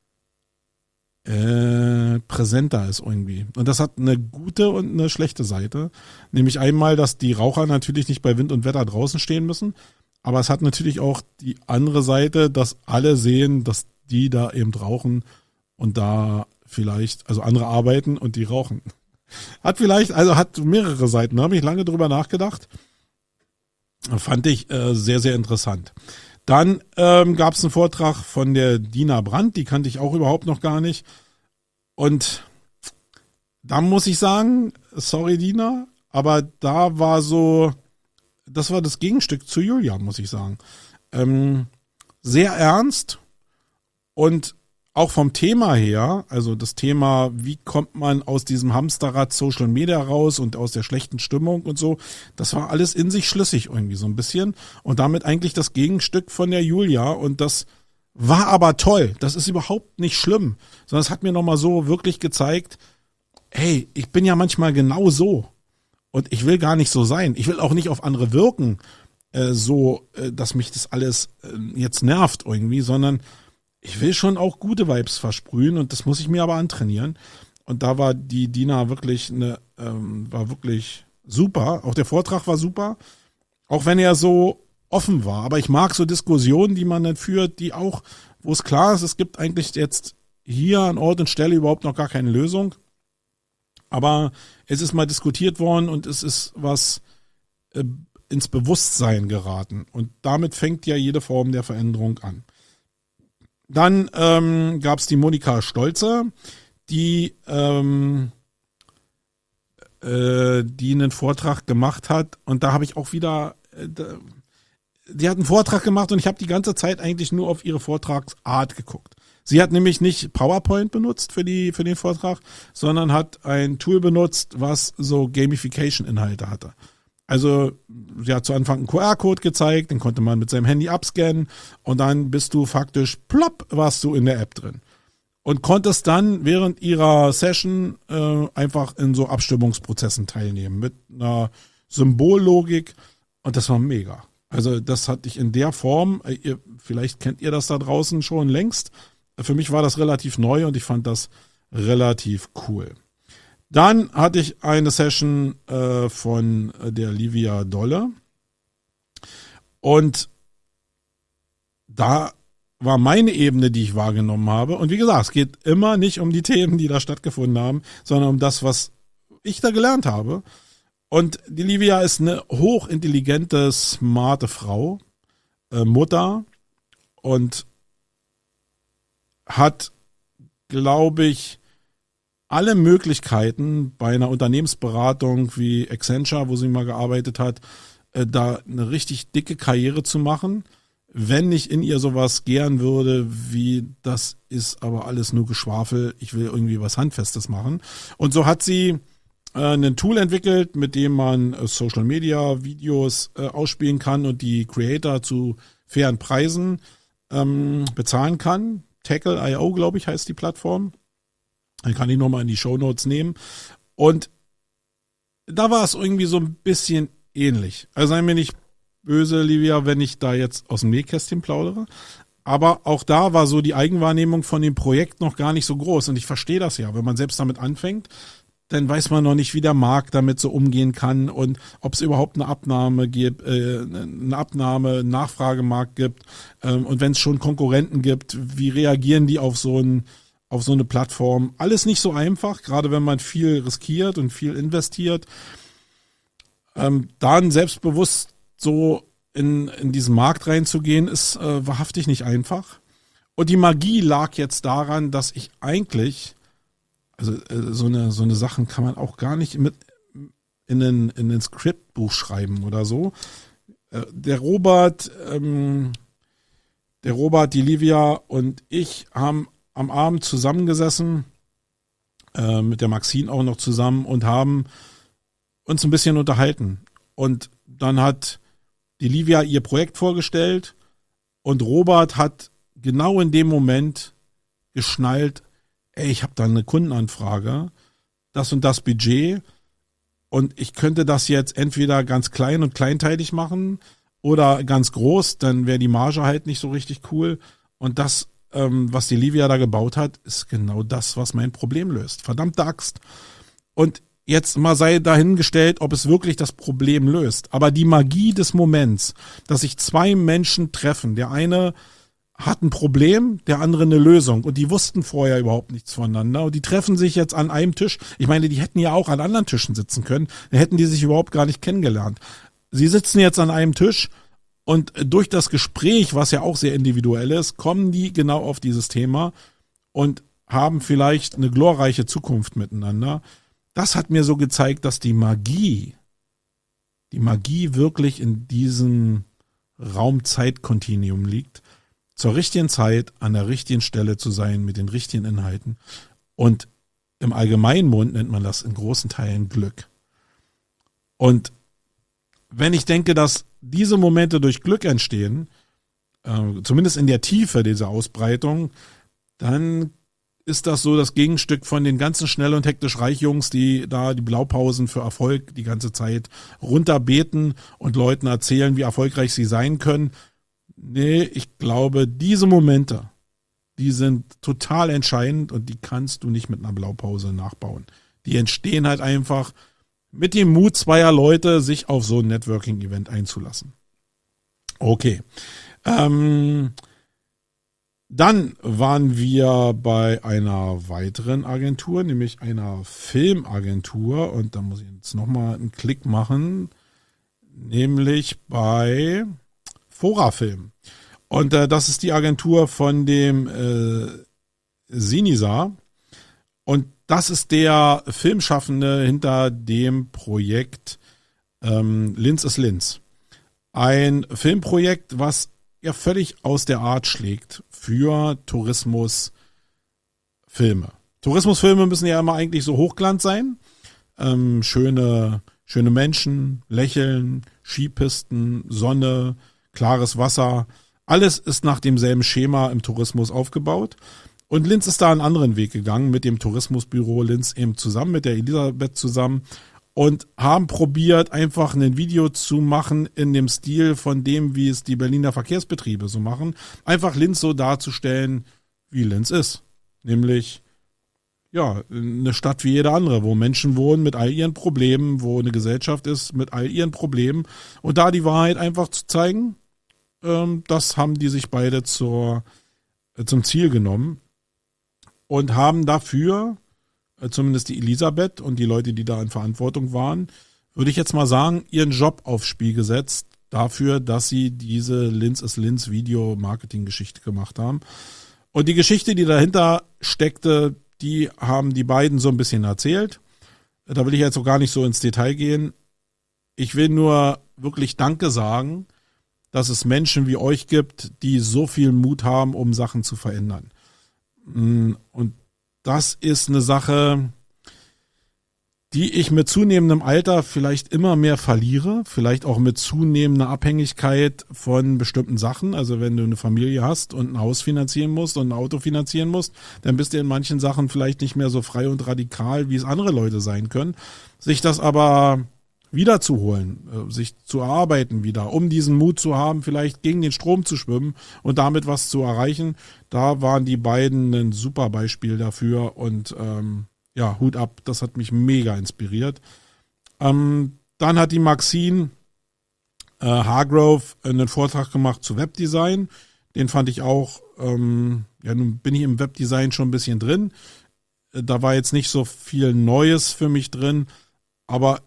äh, präsenter ist irgendwie. Und das hat eine gute und eine schlechte Seite. Nämlich einmal, dass die Raucher natürlich nicht bei Wind und Wetter draußen stehen müssen. Aber es hat natürlich auch die andere Seite, dass alle sehen, dass die da eben rauchen und da vielleicht, also andere arbeiten und die rauchen. Hat vielleicht, also hat mehrere Seiten, da habe ich lange drüber nachgedacht. Fand ich äh, sehr, sehr interessant. Dann ähm, gab es einen Vortrag von der Dina Brandt, die kannte ich auch überhaupt noch gar nicht. Und da muss ich sagen, sorry Dina, aber da war so, das war das Gegenstück zu Julia, muss ich sagen. Ähm, sehr ernst und auch vom Thema her, also das Thema, wie kommt man aus diesem Hamsterrad Social Media raus und aus der schlechten Stimmung und so, das war alles in sich schlüssig irgendwie so ein bisschen und damit eigentlich das Gegenstück von der Julia und das war aber toll, das ist überhaupt nicht schlimm, sondern es hat mir nochmal so wirklich gezeigt, hey, ich bin ja manchmal genau so und ich will gar nicht so sein, ich will auch nicht auf andere wirken, äh, so, äh, dass mich das alles äh, jetzt nervt irgendwie, sondern ich will schon auch gute Vibes versprühen und das muss ich mir aber antrainieren. Und da war die Dina wirklich eine, ähm, war wirklich super. Auch der Vortrag war super, auch wenn er so offen war. Aber ich mag so Diskussionen, die man dann führt, die auch, wo es klar ist, es gibt eigentlich jetzt hier an Ort und Stelle überhaupt noch gar keine Lösung. Aber es ist mal diskutiert worden und es ist was äh, ins Bewusstsein geraten. Und damit fängt ja jede Form der Veränderung an. Dann ähm, gab es die Monika Stolze, die, ähm, äh, die einen Vortrag gemacht hat. Und da habe ich auch wieder, äh, die hat einen Vortrag gemacht und ich habe die ganze Zeit eigentlich nur auf ihre Vortragsart geguckt. Sie hat nämlich nicht PowerPoint benutzt für die für den Vortrag, sondern hat ein Tool benutzt, was so Gamification-Inhalte hatte. Also sie hat zu Anfang einen Q R-Code gezeigt, den konnte man mit seinem Handy abscannen und dann bist du faktisch, plopp, warst du in der App drin. Und konntest dann während ihrer Session äh, einfach in so Abstimmungsprozessen teilnehmen mit einer Symbollogik und das war mega. Also das hatte ich in der Form, äh, ihr, vielleicht kennt ihr das da draußen schon längst, für mich war das relativ neu und ich fand das relativ cool. Dann hatte ich eine Session äh, von der Livia Dolle und da war meine Ebene, die ich wahrgenommen habe. Und wie gesagt, es geht immer nicht um die Themen, die da stattgefunden haben, sondern um das, was ich da gelernt habe. Und die Livia ist eine hochintelligente, smarte Frau, äh, Mutter und hat, glaube ich, alle Möglichkeiten bei einer Unternehmensberatung wie Accenture, wo sie mal gearbeitet hat, äh, da eine richtig dicke Karriere zu machen. Wenn ich in ihr sowas gären würde, wie das ist aber alles nur Geschwafel, ich will irgendwie was Handfestes machen. Und so hat sie äh, ein Tool entwickelt, mit dem man äh, Social Media Videos äh, ausspielen kann und die Creator zu fairen Preisen ähm, bezahlen kann. Tackle Punkt i o, glaube ich, heißt die Plattform. Dann kann ich nochmal in die Shownotes nehmen. Und da war es irgendwie so ein bisschen ähnlich. Also sei mir nicht böse, Livia, wenn ich da jetzt aus dem Nähkästchen plaudere. Aber auch da war so die Eigenwahrnehmung von dem Projekt noch gar nicht so groß. Und ich verstehe das ja. Wenn man selbst damit anfängt, dann weiß man noch nicht, wie der Markt damit so umgehen kann und ob es überhaupt eine Abnahme gibt, äh, eine Abnahme, einen Nachfragemarkt gibt. Ähm, und wenn es schon Konkurrenten gibt, wie reagieren die auf so ein auf so eine Plattform? Alles nicht so einfach, gerade wenn man viel riskiert und viel investiert. Ähm, dann selbstbewusst so in, in diesen Markt reinzugehen, ist äh, wahrhaftig nicht einfach. Und die Magie lag jetzt daran, dass ich eigentlich, also äh, so eine so eine Sachen kann man auch gar nicht mit in ein, in ein Skriptbuch schreiben oder so. Äh, der Robert, ähm, der Robert, die Livia und ich haben am Abend zusammengesessen, äh, mit der Maxine auch noch zusammen und haben uns ein bisschen unterhalten. Und dann hat die Livia ihr Projekt vorgestellt und Robert hat genau in dem Moment geschnallt, ey, ich habe da eine Kundenanfrage, das und das Budget und ich könnte das jetzt entweder ganz klein und kleinteilig machen oder ganz groß, dann wäre die Marge halt nicht so richtig cool. Und das, ähm, was die Livia da gebaut hat, ist genau das, was mein Problem löst. Verdammte Axt. Und jetzt mal sei dahingestellt, ob es wirklich das Problem löst. Aber die Magie des Moments, dass sich zwei Menschen treffen, der eine hat ein Problem, der andere eine Lösung und die wussten vorher überhaupt nichts voneinander und die treffen sich jetzt an einem Tisch. Ich meine, die hätten ja auch an anderen Tischen sitzen können, dann hätten die sich überhaupt gar nicht kennengelernt. Sie sitzen jetzt an einem Tisch und durch das Gespräch, was ja auch sehr individuell ist, kommen die genau auf dieses Thema und haben vielleicht eine glorreiche Zukunft miteinander. Das hat mir so gezeigt, dass die Magie, die Magie wirklich in diesem Raum-Zeit-Kontinuum liegt, zur richtigen Zeit an der richtigen Stelle zu sein mit den richtigen Inhalten. Und im Allgemeinmund nennt man das in großen Teilen Glück. Und wenn ich denke, dass diese Momente durch Glück entstehen, äh, zumindest in der Tiefe dieser Ausbreitung, dann ist das so das Gegenstück von den ganzen schnell und hektisch Reichjungs, die da die Blaupausen für Erfolg die ganze Zeit runterbeten und Leuten erzählen, wie erfolgreich sie sein können. Nee, ich glaube, diese Momente, die sind total entscheidend und die kannst du nicht mit einer Blaupause nachbauen. Die entstehen halt einfach mit dem Mut zweier Leute, sich auf so ein Networking-Event einzulassen. Okay. Ähm, dann waren wir bei einer weiteren Agentur, nämlich einer Filmagentur. Und da muss ich jetzt nochmal einen Klick machen, nämlich bei Forafilm. Und äh, das ist die Agentur von dem äh, Sinisa. Und das ist der Filmschaffende hinter dem Projekt ähm, Linz ist Linz. Ein Filmprojekt, was ja völlig aus der Art schlägt für Tourismus Tourismusfilme. Tourismusfilme müssen ja immer eigentlich so Hochglanz sein. Ähm, schöne, schöne Menschen, Lächeln, Skipisten, Sonne, klares Wasser. Alles ist nach demselben Schema im Tourismus aufgebaut. Und Linz ist da einen anderen Weg gegangen mit dem Tourismusbüro Linz eben zusammen, mit der Elisabeth zusammen und haben probiert, einfach ein Video zu machen in dem Stil von dem, wie es die Berliner Verkehrsbetriebe so machen. Einfach Linz so darzustellen, wie Linz ist. Nämlich, ja, eine Stadt wie jede andere, wo Menschen wohnen mit all ihren Problemen, wo eine Gesellschaft ist mit all ihren Problemen. Und da die Wahrheit einfach zu zeigen, ähm, das haben die sich beide zur, äh, zum Ziel genommen. Und haben dafür, zumindest die Elisabeth und die Leute, die da in Verantwortung waren, würde ich jetzt mal sagen, ihren Job aufs Spiel gesetzt dafür, dass sie diese Linz ist Linz Video-Marketing-Geschichte gemacht haben. Und die Geschichte, die dahinter steckte, die haben die beiden so ein bisschen erzählt. Da will ich jetzt auch gar nicht so ins Detail gehen. Ich will nur wirklich Danke sagen, dass es Menschen wie euch gibt, die so viel Mut haben, um Sachen zu verändern. Und das ist eine Sache, die ich mit zunehmendem Alter vielleicht immer mehr verliere, vielleicht auch mit zunehmender Abhängigkeit von bestimmten Sachen. Also wenn du eine Familie hast und ein Haus finanzieren musst und ein Auto finanzieren musst, dann bist du in manchen Sachen vielleicht nicht mehr so frei und radikal, wie es andere Leute sein können. Sich das aber wiederzuholen, sich zu erarbeiten wieder, um diesen Mut zu haben, vielleicht gegen den Strom zu schwimmen und damit was zu erreichen. Da waren die beiden ein super Beispiel dafür und ähm, ja, Hut ab, das hat mich mega inspiriert. Ähm, dann hat die Maxine äh, Hargrove einen Vortrag gemacht zu Webdesign. Den fand ich auch, ähm, ja, nun bin ich im Webdesign schon ein bisschen drin. Da war jetzt nicht so viel Neues für mich drin, aber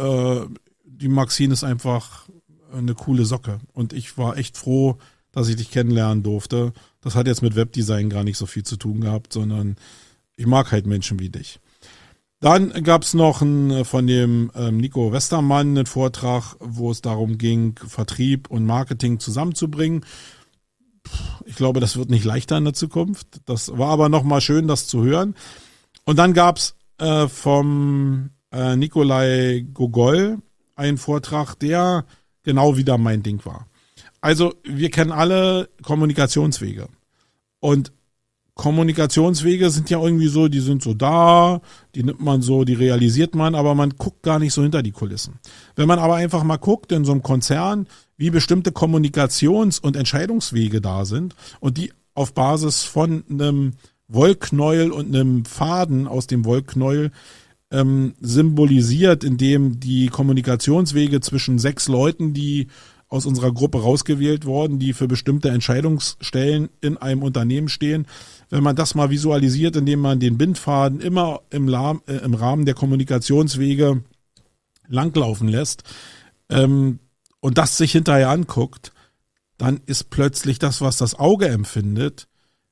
die Maxine ist einfach eine coole Socke und ich war echt froh, dass ich dich kennenlernen durfte. Das hat jetzt mit Webdesign gar nicht so viel zu tun gehabt, sondern ich mag halt Menschen wie dich. Dann gab es noch einen, von dem ähm, Nico Westermann einen Vortrag, wo es darum ging, Vertrieb und Marketing zusammenzubringen. Ich glaube, das wird nicht leichter in der Zukunft. Das war aber nochmal schön, das zu hören. Und dann gab es äh, vom Äh, Nikolai Gogol, ein Vortrag, der genau wieder mein Ding war. Also wir kennen alle Kommunikationswege und Kommunikationswege sind ja irgendwie so, die sind so da, die nimmt man so, die realisiert man, aber man guckt gar nicht so hinter die Kulissen. Wenn man aber einfach mal guckt in so einem Konzern, wie bestimmte Kommunikations- und Entscheidungswege da sind und die auf Basis von einem Wollknäuel und einem Faden aus dem Wollknäuel Ähm, symbolisiert, indem die Kommunikationswege zwischen sechs Leuten, die aus unserer Gruppe rausgewählt wurden, die für bestimmte Entscheidungsstellen in einem Unternehmen stehen, wenn man das mal visualisiert, indem man den Bindfaden immer im, Lahm, äh, im Rahmen der Kommunikationswege langlaufen lässt ähm, und das sich hinterher anguckt, dann ist plötzlich das, was das Auge empfindet,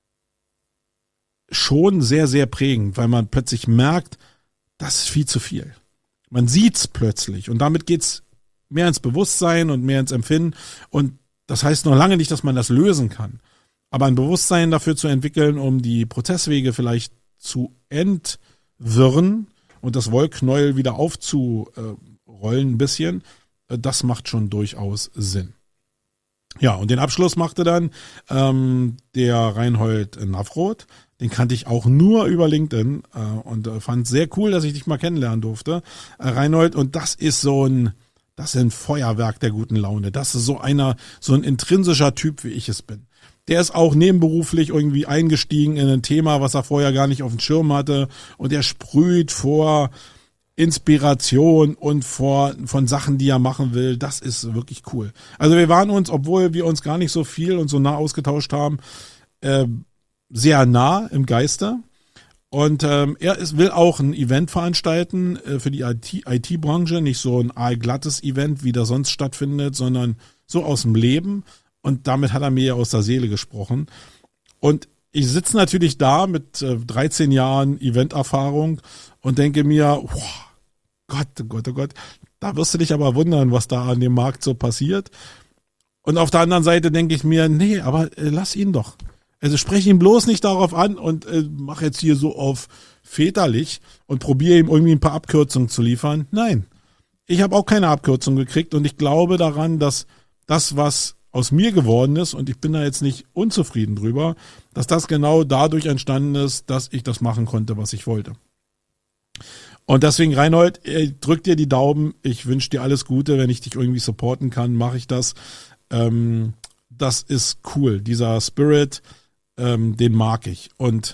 schon sehr, sehr prägend, weil man plötzlich merkt, das ist viel zu viel. Man sieht's plötzlich und damit geht's mehr ins Bewusstsein und mehr ins Empfinden und das heißt noch lange nicht, dass man das lösen kann. Aber ein Bewusstsein dafür zu entwickeln, um die Prozesswege vielleicht zu entwirren und das Wollknäuel wieder aufzurollen ein bisschen, das macht schon durchaus Sinn. Ja, und den Abschluss machte dann ähm, der Reinhold Navroth. Den kannte ich auch nur über LinkedIn äh, und äh, fand sehr cool, dass ich dich mal kennenlernen durfte, äh, Reinhold. Und das ist so ein, das ist ein Feuerwerk der guten Laune. Das ist so einer, so ein intrinsischer Typ, wie ich es bin. Der ist auch nebenberuflich irgendwie eingestiegen in ein Thema, was er vorher gar nicht auf dem Schirm hatte. Und er sprüht vor Inspiration und vor, von Sachen, die er machen will. Das ist wirklich cool. Also wir waren uns, obwohl wir uns gar nicht so viel und so nah ausgetauscht haben, äh, sehr nah im Geiste. Und ähm, er ist, will auch ein Event veranstalten äh, für die I T-Branche. Nicht so ein allglattes Event, wie das sonst stattfindet, sondern so aus dem Leben. Und damit hat er mir ja aus der Seele gesprochen. Und ich sitze natürlich da mit äh, dreizehn Jahren Eventerfahrung und denke mir, oh Gott, oh Gott, oh Gott, da wirst du dich aber wundern, was da an dem Markt so passiert. Und auf der anderen Seite denke ich mir, nee, aber äh, lass ihn doch. Also spreche ihn bloß nicht darauf an und äh, mach jetzt hier so auf väterlich und probiere ihm irgendwie ein paar Abkürzungen zu liefern. Nein, ich habe auch keine Abkürzung gekriegt und ich glaube daran, dass das, was aus mir geworden ist, und ich bin da jetzt nicht unzufrieden drüber, dass das genau dadurch entstanden ist, dass ich das machen konnte, was ich wollte. Und deswegen, Reinhold, drück dir die Daumen. Ich wünsche dir alles Gute. Wenn ich dich irgendwie supporten kann, mache ich das. Ähm, das ist cool. Dieser Spirit, ähm, den mag ich. Und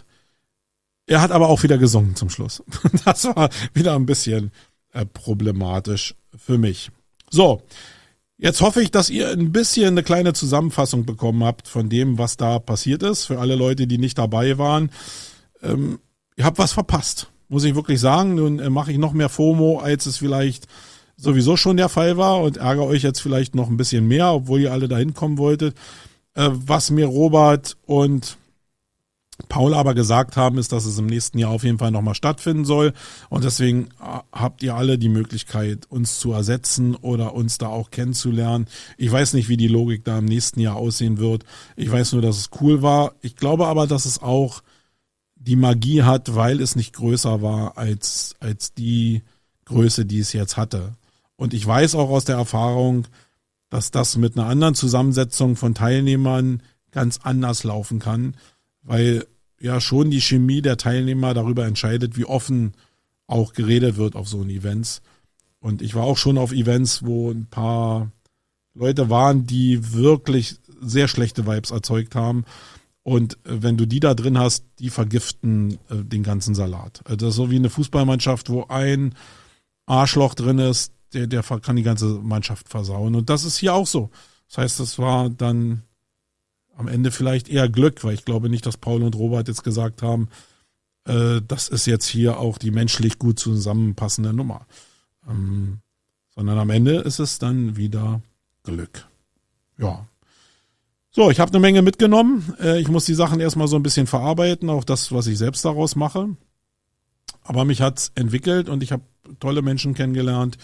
er hat aber auch wieder gesungen zum Schluss. Das war wieder ein bisschen äh, problematisch für mich. So, jetzt hoffe ich, dass ihr ein bisschen eine kleine Zusammenfassung bekommen habt von dem, was da passiert ist. Für alle Leute, die nicht dabei waren. Ähm, ihr habt was verpasst, muss ich wirklich sagen. Nun äh, mache ich noch mehr FOMO, als es vielleicht sowieso schon der Fall war und ärgere euch jetzt vielleicht noch ein bisschen mehr, obwohl ihr alle dahin kommen wolltet. Äh, was mir Robert und Paul aber gesagt haben, ist, dass es im nächsten Jahr auf jeden Fall nochmal stattfinden soll. Und deswegen habt ihr alle die Möglichkeit, uns zu ersetzen oder uns da auch kennenzulernen. Ich weiß nicht, wie die Logik da im nächsten Jahr aussehen wird. Ich weiß nur, dass es cool war. Ich glaube aber, dass es auch die Magie hat, weil es nicht größer war als, als die Größe, die es jetzt hatte. Und ich weiß auch aus der Erfahrung, dass das mit einer anderen Zusammensetzung von Teilnehmern ganz anders laufen kann, weil ja schon die Chemie der Teilnehmer darüber entscheidet, wie offen auch geredet wird auf so einen Events. Und ich war auch schon auf Events, wo ein paar Leute waren, die wirklich sehr schlechte Vibes erzeugt haben. Und wenn du die da drin hast, die vergiften äh, den ganzen Salat. Also das ist so wie eine Fußballmannschaft, wo ein Arschloch drin ist, der, der kann die ganze Mannschaft versauen. Und das ist hier auch so. Das heißt, das war dann am Ende vielleicht eher Glück, weil ich glaube nicht, dass Paul und Robert jetzt gesagt haben, äh, das ist jetzt hier auch die menschlich gut zusammenpassende Nummer. Ähm, sondern am Ende ist es dann wieder Glück. Ja. So, ich habe eine Menge mitgenommen. Äh, ich muss die Sachen erstmal so ein bisschen verarbeiten, auch das, was ich selbst daraus mache. Aber mich hat's entwickelt und ich habe tolle Menschen kennengelernt,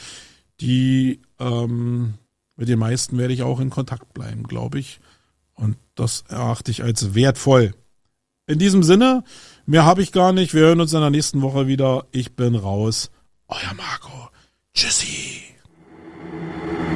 die ähm, mit den meisten werde ich auch in Kontakt bleiben, glaube ich. Und das erachte ich als wertvoll. In diesem Sinne, mehr habe ich gar nicht. Wir hören uns in der nächsten Woche wieder. Ich bin raus. Euer Marco. Tschüssi.